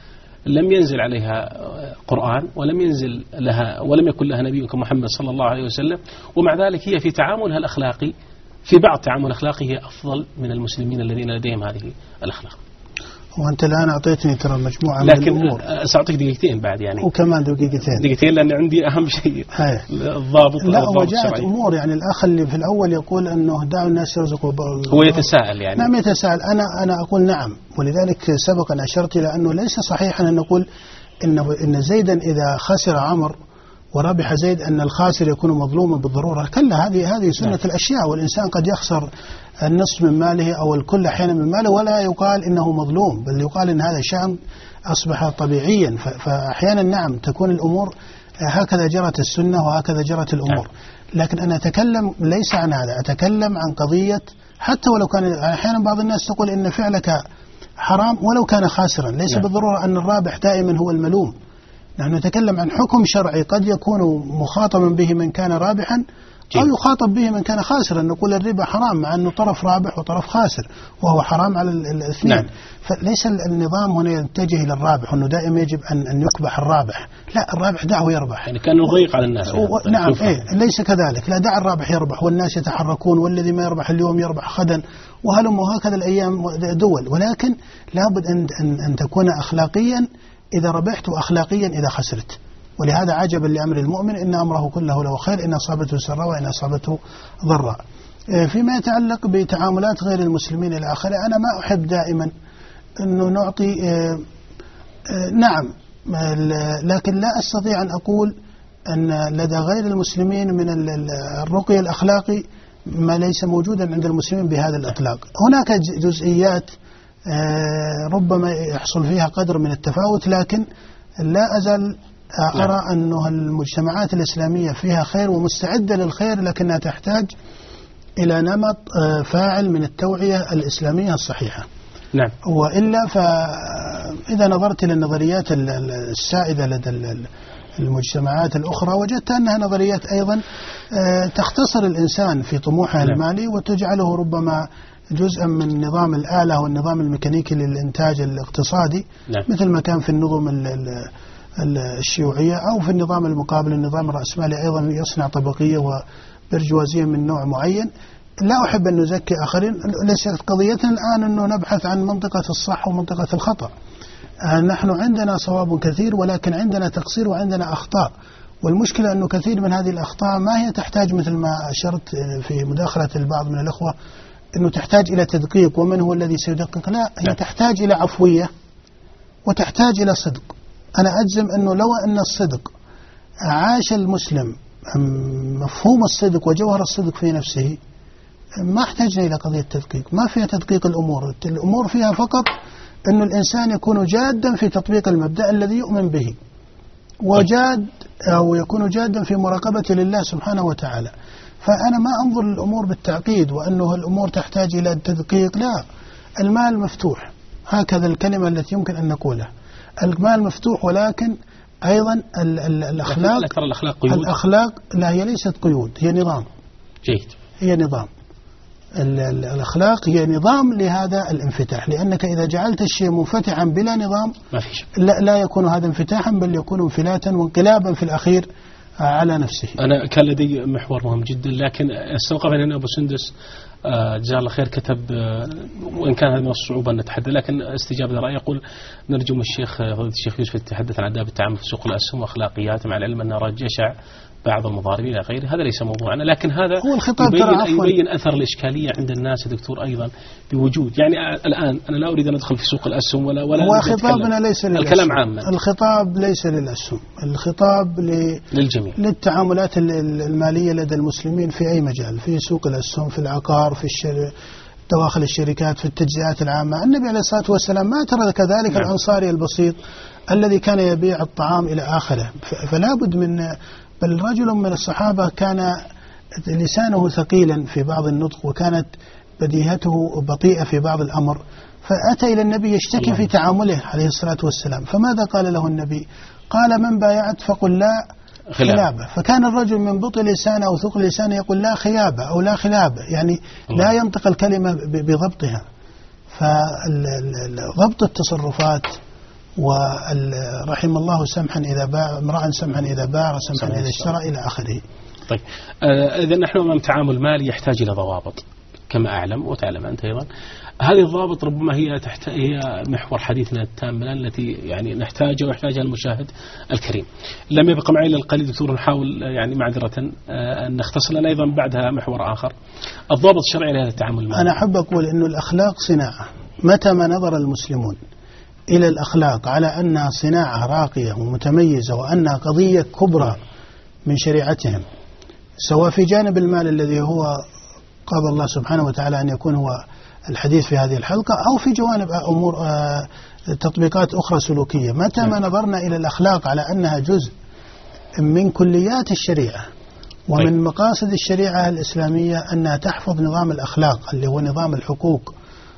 لم ينزل عليها قرآن ولم ينزل لها ولم يكن لها نبي كمحمد صلى الله عليه وسلم، ومع ذلك هي في تعاملها الأخلاقي في بعض تعامل الأخلاقي هي أفضل من المسلمين الذين لديهم هذه الأخلاق. وأنت الآن أعطيتني ترى مجموعة من الأمور، لكن سأعطيك دقيقتين بعد يعني وكمان دقيقتين دقيقتين لأن عندي أهم شيء الضابط. لا وجاءت أمور يعني الأخ اللي في الأول يقول أنه دعوا الناس يرزقوا هو يتساءل يعني نعم يتساءل. أنا أنا أقول نعم، ولذلك سبقا أشرت إلى أنه ليس صحيحا أن نقول إن إن زيدا إذا خسر عمر وربح زيد أن الخاسر يكون مظلوما بالضرورة. كلا، هذه هذه سنة نعم. الأشياء، والإنسان قد يخسر النصف من ماله أو الكل أحيانا من ماله ولا يقال إنه مظلوم، بل يقال إن هذا شأن أصبح طبيعيا. فأحيانا نعم تكون الأمور هكذا جرت السنة وهكذا جرت الأمور. لكن أنا أتكلم ليس عن هذا، أتكلم عن قضية حتى ولو كان أحيانا بعض الناس تقول إن فعلك حرام ولو كان خاسرا، ليس نعم. بالضرورة أن الرابح دائما هو الملوم. نحن نتكلم عن حكم شرعي قد يكون مخاطبا به من كان رابحا أو يخاطب به من كان خاسرا. نقول الربا حرام مع أنه طرف رابح وطرف خاسر وهو حرام على الاثنين. نعم. فليس النظام هنا يتجه إلى الرابح وأنه دائما يجب أن أن يقبح الرابح، لا الرابح دعه يربح يعني كان يضيق على الناس و... يعني. نعم إيه ليس كذلك، لا دع الرابح يربح والناس يتحركون والذي ما يربح اليوم يربح غدا وهلم وهكذا الأيام دول. ولكن لابد أن أن, أن تكون أخلاقيا إذا ربحت وأخلاقيا إذا خسرت. ولهذا عجبا لأمر المؤمن إن أمره كله له خير إن أصابته سراء وإن أصابته ضراء. فيما يتعلق بتعاملات غير المسلمين إلى آخره أنا ما أحب دائما أنه نعطي نعم، لكن لا أستطيع أن أقول أن لدى غير المسلمين من الرقي الأخلاقي ما ليس موجودا عند المسلمين بهذا الإطلاق. هناك جزئيات ربما يحصل فيها قدر من التفاوت، لكن لا أزال أرى أنه المجتمعات الإسلامية فيها خير ومستعدة للخير، لكنها تحتاج إلى نمط فاعل من التوعية الإسلامية الصحيحة. نعم. وإلا فإذا نظرت إلى النظريات السائدة لدى المجتمعات الأخرى وجدت أنها نظريات أيضا تختصر الإنسان في طموحه نعم. المالي وتجعله ربما جزءا من نظام الآلة والنظام الميكانيكي للإنتاج الاقتصادي نعم. مثل ما كان في النظم الشيوعية أو في النظام المقابل النظام الرأسمالي أيضا يصنع طبقية وبرجوازية من نوع معين. لا أحب أن نزكي آخرين، ليست قضيتنا الآن أنه نبحث عن منطقة الصح ومنطقة الخطأ. نحن عندنا صواب كثير ولكن عندنا تقصير وعندنا أخطاء، والمشكلة أنه كثير من هذه الأخطاء ما هي تحتاج مثل ما أشرت في مداخلة البعض من الأخوة أنه تحتاج إلى تدقيق ومن هو الذي سيدقق، لا، هي تحتاج إلى عفوية وتحتاج إلى صدق. أنا أجزم أنه لو أن الصدق عاش المسلم مفهوم الصدق وجوهر الصدق في نفسه ما احتاجنا إلى قضية تدقيق، ما فيها تدقيق الأمور، الأمور فيها فقط أن الإنسان يكون جادا في تطبيق المبدأ الذي يؤمن به، وجاد أو يكون جادا في مراقبة لله سبحانه وتعالى. فأنا ما أنظر للأمور بالتعقيد وأنه الأمور تحتاج إلى التدقيق، لا، المال مفتوح، هكذا الكلمة التي يمكن أن نقولها، المال مفتوح، ولكن أيضا ال ال الأخلاق الأخلاق قيود. الأخلاق لا، هي ليست قيود، هي نظام. جيد. هي نظام. الأخلاق هي نظام لهذا الانفتاح، لأنك إذا جعلت الشيء منفتحا بلا نظام ما في شيء. لا, لا يكون هذا انفتاحا بل يكون انفلاتا وانقلابا في الأخير على نفسه. أنا كان لدي محور مهم جدا، لكن استوقف هنا أبو سندس جزاه الله خير كتب، وإن كان هذا من الصعوبة أن نتحدث، لكن استجابة لرأي يقول نرجو من الشيخ فضيلة الشيخ يوسف يتحدث عن آداب التعامل في سوق الأسهم وأخلاقيات، مع العلم أن رج يشع بعض المضاربين إلى غيره، هذا ليس موضوعنا، لكن هذا هو الخطاب يبين, يبين أثر الإشكالية عند الناس يا دكتور أيضا بوجود، يعني الآن أنا لا أريد أن أدخل في سوق الأسهم ولا ولا هو خطابنا ليس للأسهم، الكلام عاما، الخطاب ليس للأسهم، الخطاب للجميع، للتعاملات المالية لدى المسلمين في أي مجال، في سوق الأسهم، في العقار، في الشر... دواخل الشركات، في التجزئات العامة. النبي عليه الصلاة والسلام ما ترك ذلك نعم. الأنصاري البسيط الذي كان يبيع الطعام إلى آخره، فلا بد من، بل رجل من الصحابة كان لسانه ثقيلا في بعض النطق وكانت بديهته بطيئة في بعض الأمر، فأتى إلى النبي يشتكي في تعامله عليه الصلاة والسلام، فماذا قال له النبي؟ قال من بايعت فقل لا خلابة. فكان الرجل من بطء لسانه أو ثقل لسانه يقول لا خيابة أو لا خلابة، يعني الله. لا ينطق الكلمة بضبطها. فضبط التصرفات، ورحم الله سمحا إذا باع، امرأ سمحا إذا باع، سمحا إذا اشترى، إلى آخره. طيب إذا نحن أمام تعامل مالي يحتاج إلى ضوابط كما أعلم وتعلم أنت أيضا، هذه الضوابط ربما هي تحت هي محور حديثنا التام التي يعني نحتاجها ويحتاجها المشاهد الكريم. لم يبقى معي إلا القليل دكتور، نحاول يعني معذرة أن نختصر لنا أيضا بعدها محور آخر، الضوابط الشرعية لهذا التعامل المالي. أنا أحب أقول إنه الأخلاق صناعة، متى ما نظر المسلمون إلى الأخلاق على أنها صناعة راقية ومتميزة وأنها قضية كبرى من شريعتهم، سواء في جانب المال الذي هو قضى الله سبحانه وتعالى أن يكون هو الحديث في هذه الحلقة، أو في جوانب أمور تطبيقات أخرى سلوكية، متى ما نظرنا إلى الأخلاق على أنها جزء من كليات الشريعة ومن مقاصد الشريعة الإسلامية أنها تحفظ نظام الأخلاق اللي هو نظام الحقوق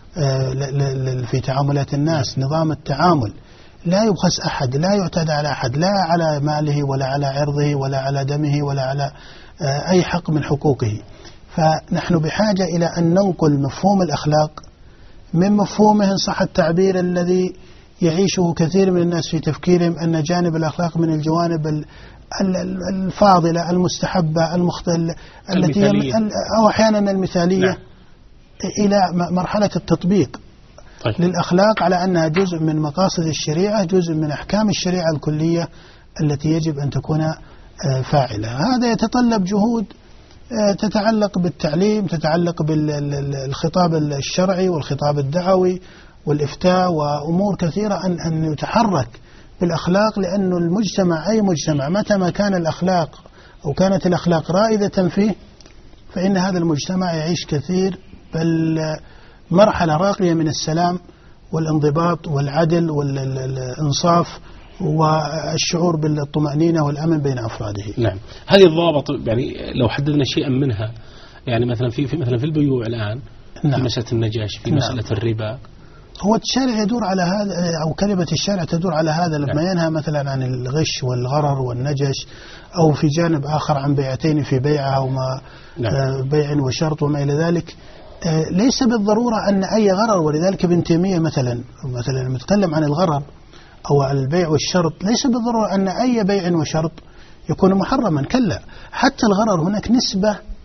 في تعاملات الناس، نظام التعامل، لا يبخس أحد، لا يعتدى على أحد، لا على ماله ولا على عرضه ولا على دمه ولا على أي حق من حقوقه. فنحن بحاجة إلى أن ننقل مفهوم الأخلاق من مفهومه إن صح التعبير الذي يعيشه كثير من الناس في تفكيرهم أن جانب الأخلاق من الجوانب الفاضلة المستحبة المختل التي أو أحيانا المثالية نعم. إلى مرحلة التطبيق طيب. للأخلاق على أنها جزء من مقاصد الشريعة، جزء من أحكام الشريعة الكلية التي يجب أن تكون فاعلة. هذا يتطلب جهود تتعلق بالتعليم، تتعلق بالخطاب الشرعي والخطاب الدعوي والإفتاء وأمور كثيرة أن أن يتحرك بالأخلاق، لأن المجتمع أي مجتمع متى ما كان الأخلاق أو كانت الأخلاق رائدة فيه فإن هذا المجتمع يعيش كثير بل مرحلة راقية من السلام والانضباط والعدل والإنصاف والشعور بالطمأنينة والأمن بين أفراده. نعم، هذه الضوابط يعني لو حددنا شيئا منها، يعني مثلا في في مثلا في البيوع الآن نعم. في مسألة النجاش، في مسألة نعم. الربا، هو الشارع يدور على هذا أو كلمة الشارع تدور على هذا لما نعم. ينهى مثلا عن الغش والغرر والنجش، أو في جانب آخر عن بيعتين في بيعة أو ما نعم. بيع وشرط وما إلى ذلك، ليس بالضرورة أن أي غرر، ولذلك ابن تيمية مثلا مثلا نتكلم عن الغرر أو البيع والشرط، ليس بالضرورة أن أي بيع وشرط يكون محرما، كلا، حتى الغرر هناك نسبة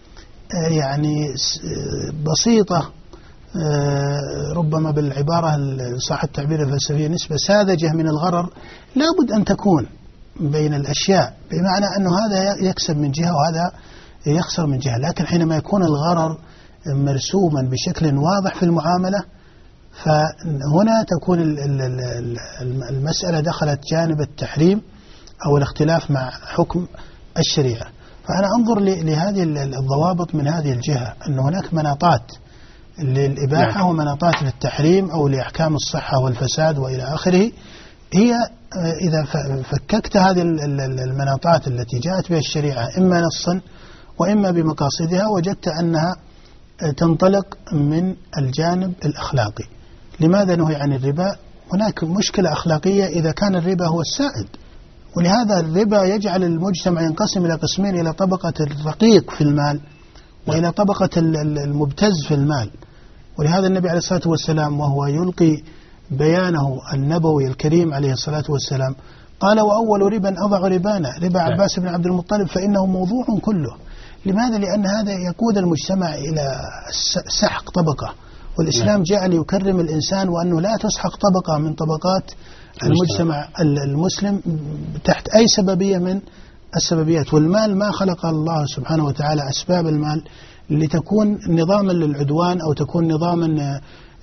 يعني بسيطة، ربما بالعبارة صح التعبير الفلسفي نسبة ساذجة من الغرر لابد أن تكون بين الأشياء، بمعنى أنه هذا يكسب من جهة وهذا يخسر من جهة. لكن حينما يكون الغرر مرسوما بشكل واضح في المعاملة فهنا تكون المسألة دخلت جانب التحريم أو الاختلاف مع حكم الشريعة. فأنا أنظر لهذه الضوابط من هذه الجهة، أن هناك مناطات للإباحة ومناطات للتحريم أو لأحكام الصحة والفساد وإلى آخره. هي إذا فككت هذه المناطات التي جاءت بها الشريعة إما نصا وإما بمقاصدها وجدت أنها تنطلق من الجانب الأخلاقي. لماذا نهي عن الربا؟ هناك مشكلة أخلاقية إذا كان الربا هو السائد، ولهذا الربا يجعل المجتمع ينقسم إلى قسمين، إلى طبقة الرقيق في المال وإلى طبقة المبتز في المال. ولهذا النبي عليه الصلاة والسلام وهو يلقي بيانه النبوي الكريم عليه الصلاة والسلام قال: وأول ربا أضع ربانا ربا عباس بن عبد المطلب فإنه موضوع كله. لماذا؟ لأن هذا يقود المجتمع إلى سحق طبقة، والإسلام جاء ليكرم الإنسان، وأنه لا تسحق طبقة من طبقات المجتمع المسلم تحت أي سببية من السببيات. والمال ما خلق الله سبحانه وتعالى أسباب المال لتكون نظاما للعدوان أو تكون نظاما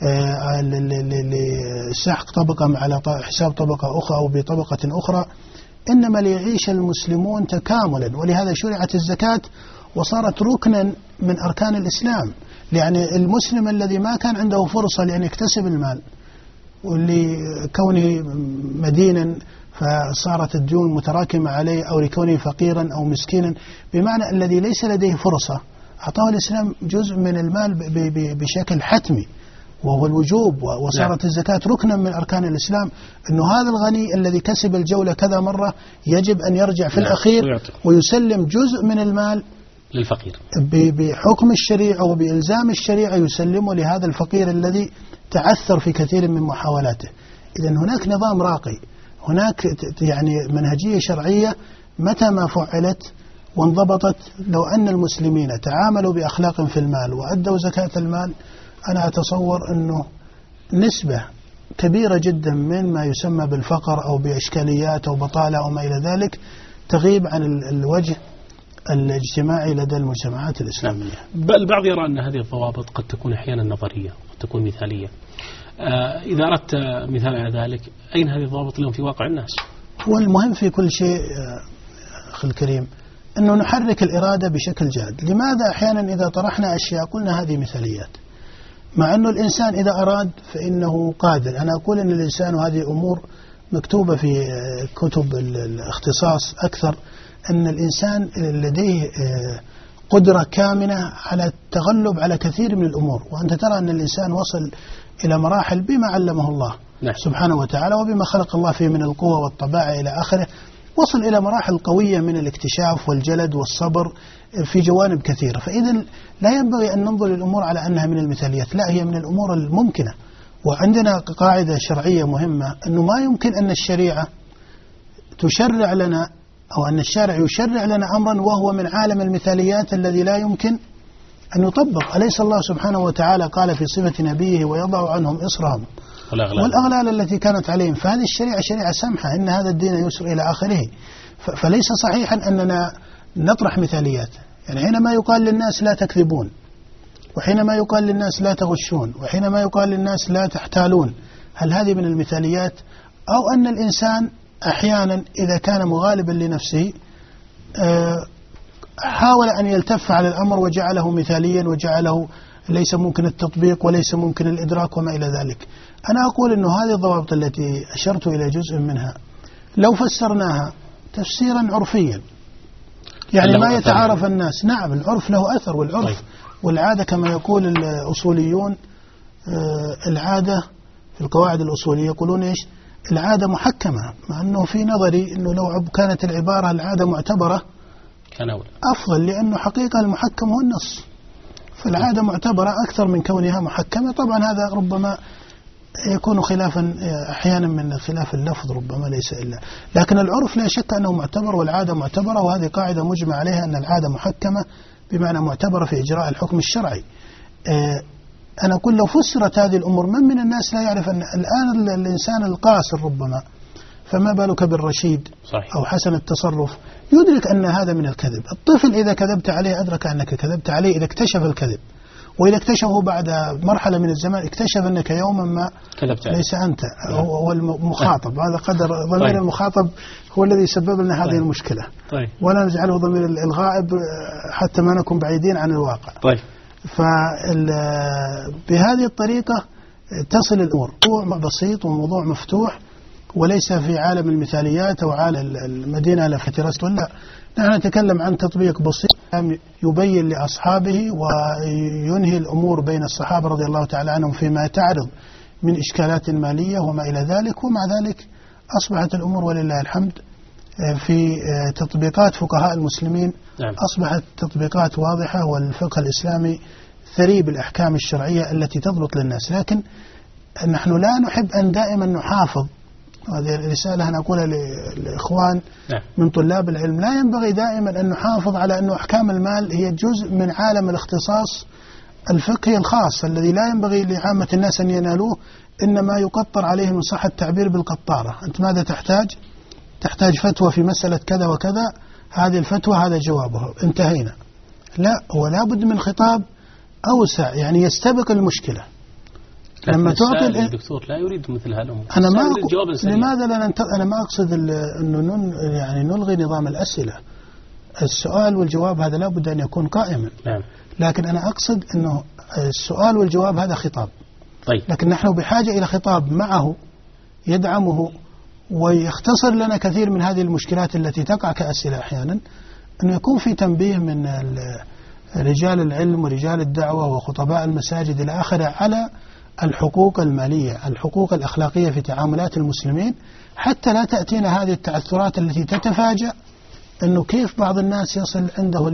لسحق طبقة على حساب طبقة أخرى أو بطبقة أخرى، إنما ليعيش المسلمون تكاملا. ولهذا شرعت الزكاة وصارت ركنا من أركان الإسلام، يعني المسلم الذي ما كان عنده فرصة لأن يكتسب المال ولكونه مدينا فصارت الديون متراكمة عليه، أو لكونه فقيرا أو مسكينا، بمعنى الذي ليس لديه فرصة أعطاه الإسلام جزء من المال بشكل حتمي وهو الوجوب، وصارت الزكاة ركنا من أركان الإسلام. أنه هذا الغني الذي كسب الجولة كذا مرة يجب أن يرجع في الأخير ويسلم جزء من المال للفقير بحكم الشريعة وبإلزام الشريعة، يسلمه لهذا الفقير الذي تعثر في كثير من محاولاته. إذن هناك نظام راقي، هناك يعني منهجية شرعية متى ما فعلت وانضبطت، لو أن المسلمين تعاملوا بأخلاق في المال وأدوا زكاة المال، أنا أتصور أنه نسبة كبيرة جدا من ما يسمى بالفقر أو بإشكاليات أو بطالة أو ما إلى ذلك تغيب عن الوجه الاجتماعي لدى المجتمعات الإسلامية. بل البعض يرى أن هذه الضوابط قد تكون أحيانا نظرية وقد تكون مثالية. آه إذا أردت مثال على ذلك، أين هذه الضوابط اليوم في واقع الناس؟ هو المهم في كل شيء أخي الكريم أنه نحرك الإرادة بشكل جاد. لماذا أحيانا إذا طرحنا أشياء قلنا هذه مثاليات، مع أنه الإنسان إذا أراد فإنه قادر. أنا أقول أن الإنسان، وهذه أمور مكتوبة في كتب الاختصاص أكثر، أن الإنسان لديه قدرة كامنة على التغلب على كثير من الأمور. وأنت ترى أن الإنسان وصل إلى مراحل بما علمه الله نعم. سبحانه وتعالى وبما خلق الله فيه من القوة والطباعة إلى آخره، وصل إلى مراحل قوية من الاكتشاف والجلد والصبر في جوانب كثيرة. فإذا لا ينبغي أن ننظر للأمور على أنها من المثاليات، لا، هي من الأمور الممكنة. وعندنا قاعدة شرعية مهمة، أنه ما يمكن أن الشريعة تشرع لنا أو أن الشارع يشرع لنا أمرا وهو من عالم المثاليات الذي لا يمكن أن يطبق. أليس الله سبحانه وتعالى قال في صفة نبيه: ويضع عنهم إصرهم والأغلال, والأغلال التي كانت عليهم؟ فهذه الشريعة شريعة سمحة، إن هذا الدين يسر إلى آخره. فليس صحيحا أننا نطرح مثاليات. يعني حينما يقال للناس لا تكذبون، وحينما يقال للناس لا تغشون، وحينما يقال للناس لا تحتالون، هل هذه من المثاليات؟ أو أن الإنسان أحيانا إذا كان مغالبا لنفسه حاول أن يلتف على الأمر وجعله مثاليا وجعله ليس ممكن التطبيق وليس ممكن الإدراك وما إلى ذلك. أنا أقول أنه هذه الضوابط التي أشرت إلى جزء منها لو فسرناها تفسيرا عرفيا، يعني ما يتعارف الناس. نعم، العرف له أثر، والعرف طيب. والعادة كما يقول الأصوليون، العادة في القواعد الأصولية يقولون إيش؟ العادة محكمة، مع أنه في نظري أنه لو كانت العبارة العادة معتبرة كان أولى أفضل، لأنه حقيقة المحكم هو النص، فالعادة معتبرة أكثر من كونها محكمة. طبعا هذا ربما يكون خلافا أحيانا من خلاف اللفظ ربما ليس إلا، لكن العرف لا شك أنه معتبر والعادة معتبرة، وهذه قاعدة مجمع عليها أن العادة محكمة بمعنى معتبرة في إجراء الحكم الشرعي. أنا أقول لو فسرت هذه الأمور من من الناس لا يعرف أن الآن الإنسان القاصر ربما فما بالك بالرشيد صحيح. أو حسن التصرف يدرك أن هذا من الكذب. الطفل إذا كذبت عليه أدرك أنك كذبت عليه إذا اكتشف الكذب، وإذا اكتشفه بعد مرحلة من الزمان اكتشف أنك يوما ما ليس أنت هو المخاطب. هذا قدر ضمير طيب. المخاطب هو الذي سبب لنا هذه طيب. المشكلة طيب. ولا نجعله ضمير الغائب حتى ما نكون بعيدين عن الواقع طيب. فبهذه الطريقة تصل الأمور. موضوع بسيط وموضوع مفتوح وليس في عالم المثاليات أو عالم المدينة التي رست، لا، نحن نتكلم عن تطبيق بسيط يبين لأصحابه وينهي الأمور بين الصحابة رضي الله تعالى عنهم فيما تعرض من إشكالات مالية وما إلى ذلك. ومع ذلك أصبحت الأمور ولله الحمد في تطبيقات فقهاء المسلمين نعم. أصبحت تطبيقات واضحة، والفقه الإسلامي ثري بالأحكام الشرعية التي تضبط للناس. لكن نحن لا نحب أن دائما نحافظ، هذه الرسالة أنا أقولها للإخوان نعم. من طلاب العلم، لا ينبغي دائما أن نحافظ على أن أحكام المال هي جزء من عالم الاختصاص الفقهي الخاص الذي لا ينبغي لعامة الناس أن ينالوه، إنما يقطر عليهم من صح التعبير بالقطارة. أنت ماذا تحتاج؟ تحتاج فتوى في مسألة كذا وكذا، هذه الفتوى هذا جوابها، انتهينا. لا، ولا بد من خطاب أوسع يعني يستبق المشكلة. لما تعطي الدكتور لا يريد مثل هالأمور. أنا ما أقول لماذا لا ننت... أنا ما أقصد إنه نن... يعني نلغي نظام الأسئلة. السؤال والجواب هذا لا بد أن يكون قائما. نعم. لكن أنا أقصد إنه السؤال والجواب هذا خطاب. طيب. لكن نحن بحاجة إلى خطاب معه يدعمه ويختصر لنا كثير من هذه المشكلات التي تقع كأسئلة أحيانا، أنه يكون في تنبيه من رجال العلم ورجال الدعوة وخطباء المساجد إلى آخره على الحقوق المالية، الحقوق الأخلاقية في تعاملات المسلمين، حتى لا تأتينا هذه التعثرات التي تتفاجأ أنه كيف بعض الناس يصل عنده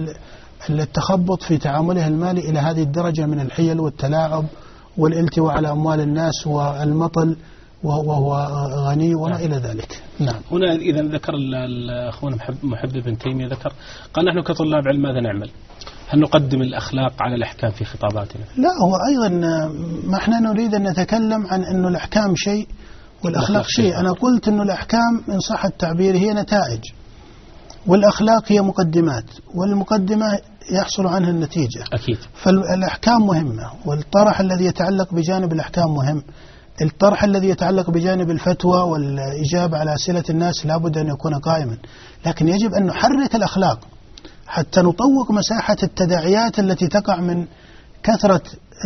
التخبط في تعامله المالي إلى هذه الدرجة من الحيل والتلاعب والالتواء على أموال الناس والمطل وهو غني وما نعم. إلى ذلك. نعم. هنا إذا ذكر الأخوان محب بن تيمية ذكر قال نحن كطلاب علم ماذا نعمل؟ هل نقدم الأخلاق على الأحكام في خطاباتنا؟ لا، هو أيضا ما احنا نريد أن نتكلم عن أنه الأحكام شيء والأخلاق شيء. أنا قلت أنه الأحكام إن صح التعبير هي نتائج، والأخلاق هي مقدمات، والمقدمة يحصل عنها النتيجة. أكيد. فالأحكام مهمة، والطرح الذي يتعلق بجانب الأحكام مهم. الطرح الذي يتعلق بجانب الفتوى والإجابة على أسئلة الناس لابد أن يكون قائما، لكن يجب أن نحرك الأخلاق حتى نطوق مساحة التداعيات التي تقع من كثرة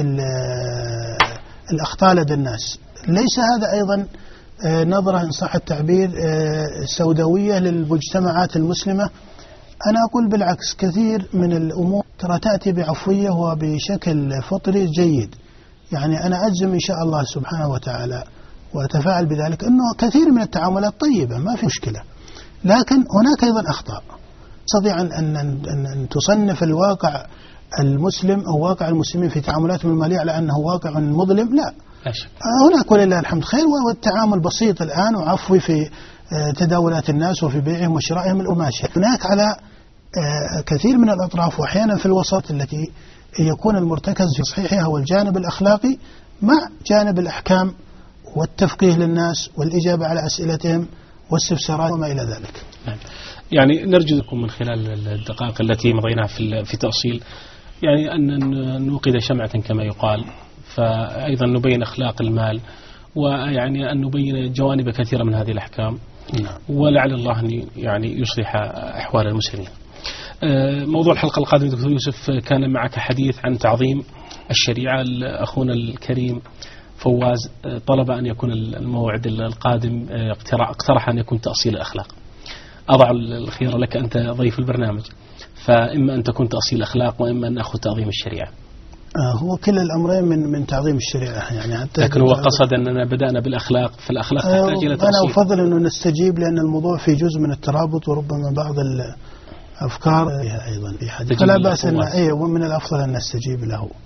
الأخطاء لدى الناس. ليس هذا أيضا نظرة إن صح التعبير سوداوية للمجتمعات المسلمة. أنا أقول بالعكس، كثير من الأمور ترى تأتي بعفوية وبشكل فطري جيد. يعني أنا أجزم إن شاء الله سبحانه وتعالى وأتفاعل بذلك أنه كثير من التعاملات طيبة ما في مشكلة، لكن هناك أيضا أخطاء. تستطيع أن, أن, أن, أن تصنف الواقع المسلم أو واقع المسلمين في تعاملاتهم المالية على أنه واقع مظلم؟ لا، هناك ولله الحمد خير، والتعامل بسيط الآن وعفوي في تداولات الناس وفي بيعهم وشرائهم الأماشية. هناك على كثير من الأطراف وأحيانا في الوسط التي يكون المرتكز في صحيحها هو الجانب الأخلاقي مع جانب الأحكام والتفقيه للناس والإجابة على أسئلتهم واستفسارات وما إلى ذلك. نعم. يعني نرجو لكم من خلال الدقائق التي مضيناها في في تأصيل يعني أن نوقد شمعة كما يقال، فأيضا نبين أخلاق المال، ويعني أن نبين جوانب كثيرة من هذه الأحكام. نعم. ولعل الله أن يعني يصلح أحوال المسلمين. موضوع الحلقة القادمة دكتور يوسف كان معك حديث عن تعظيم الشريعة. أخونا الكريم فواز طلب أن يكون الموعد القادم، اقترح أن يكون تأصيل الأخلاق. أضع الخيار لك، أنت ضيف البرنامج، فإما أن تكون تأصيل الأخلاق وإما أن نأخذ تعظيم الشريعة. هو كلا الأمرين من من تعظيم الشريعة يعني. حتى لكن هو قصد أننا بدأنا بالأخلاق، فالأخلاق تحتاج إلى تأصيل. أنا أفضل أنه نستجيب لأن الموضوع في جزء من الترابط، وربما بعض الأفكار أيضا في حديث، فلا بأس أن إيه ومن الأفضل أن نستجيب له.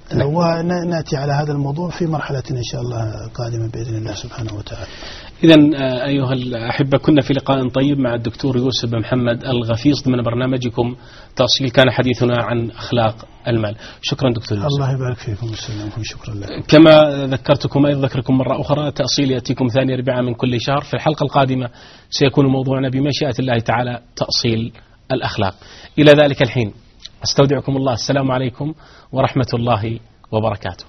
ونأتي على هذا الموضوع في مرحلة إن شاء الله قادمة بإذن الله سبحانه وتعالى. إذن أيها الأحبة، كنا في لقاء طيب مع الدكتور يوسف بن محمد الغفيص ضمن برنامجكم تأصيل. كان حديثنا عن أخلاق المال. شكرا دكتور يوسف. الله يبارك فيكم ويسلمكم. شكرا لك. كما ذكرتكم أيضا ذكركم مرة أخرى، تأصيل يأتيكم ثاني أربعاء من كل شهر. في الحلقة القادمة سيكون موضوعنا بمشيئة الله تعالى تأصيل الأخلاق. إلى ذلك الحين أستودعكم الله. السلام عليكم ورحمة الله وبركاته.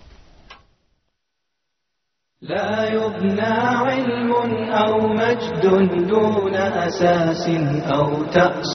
لا يبنى علم أو مجد دون أساس أو تأصيل.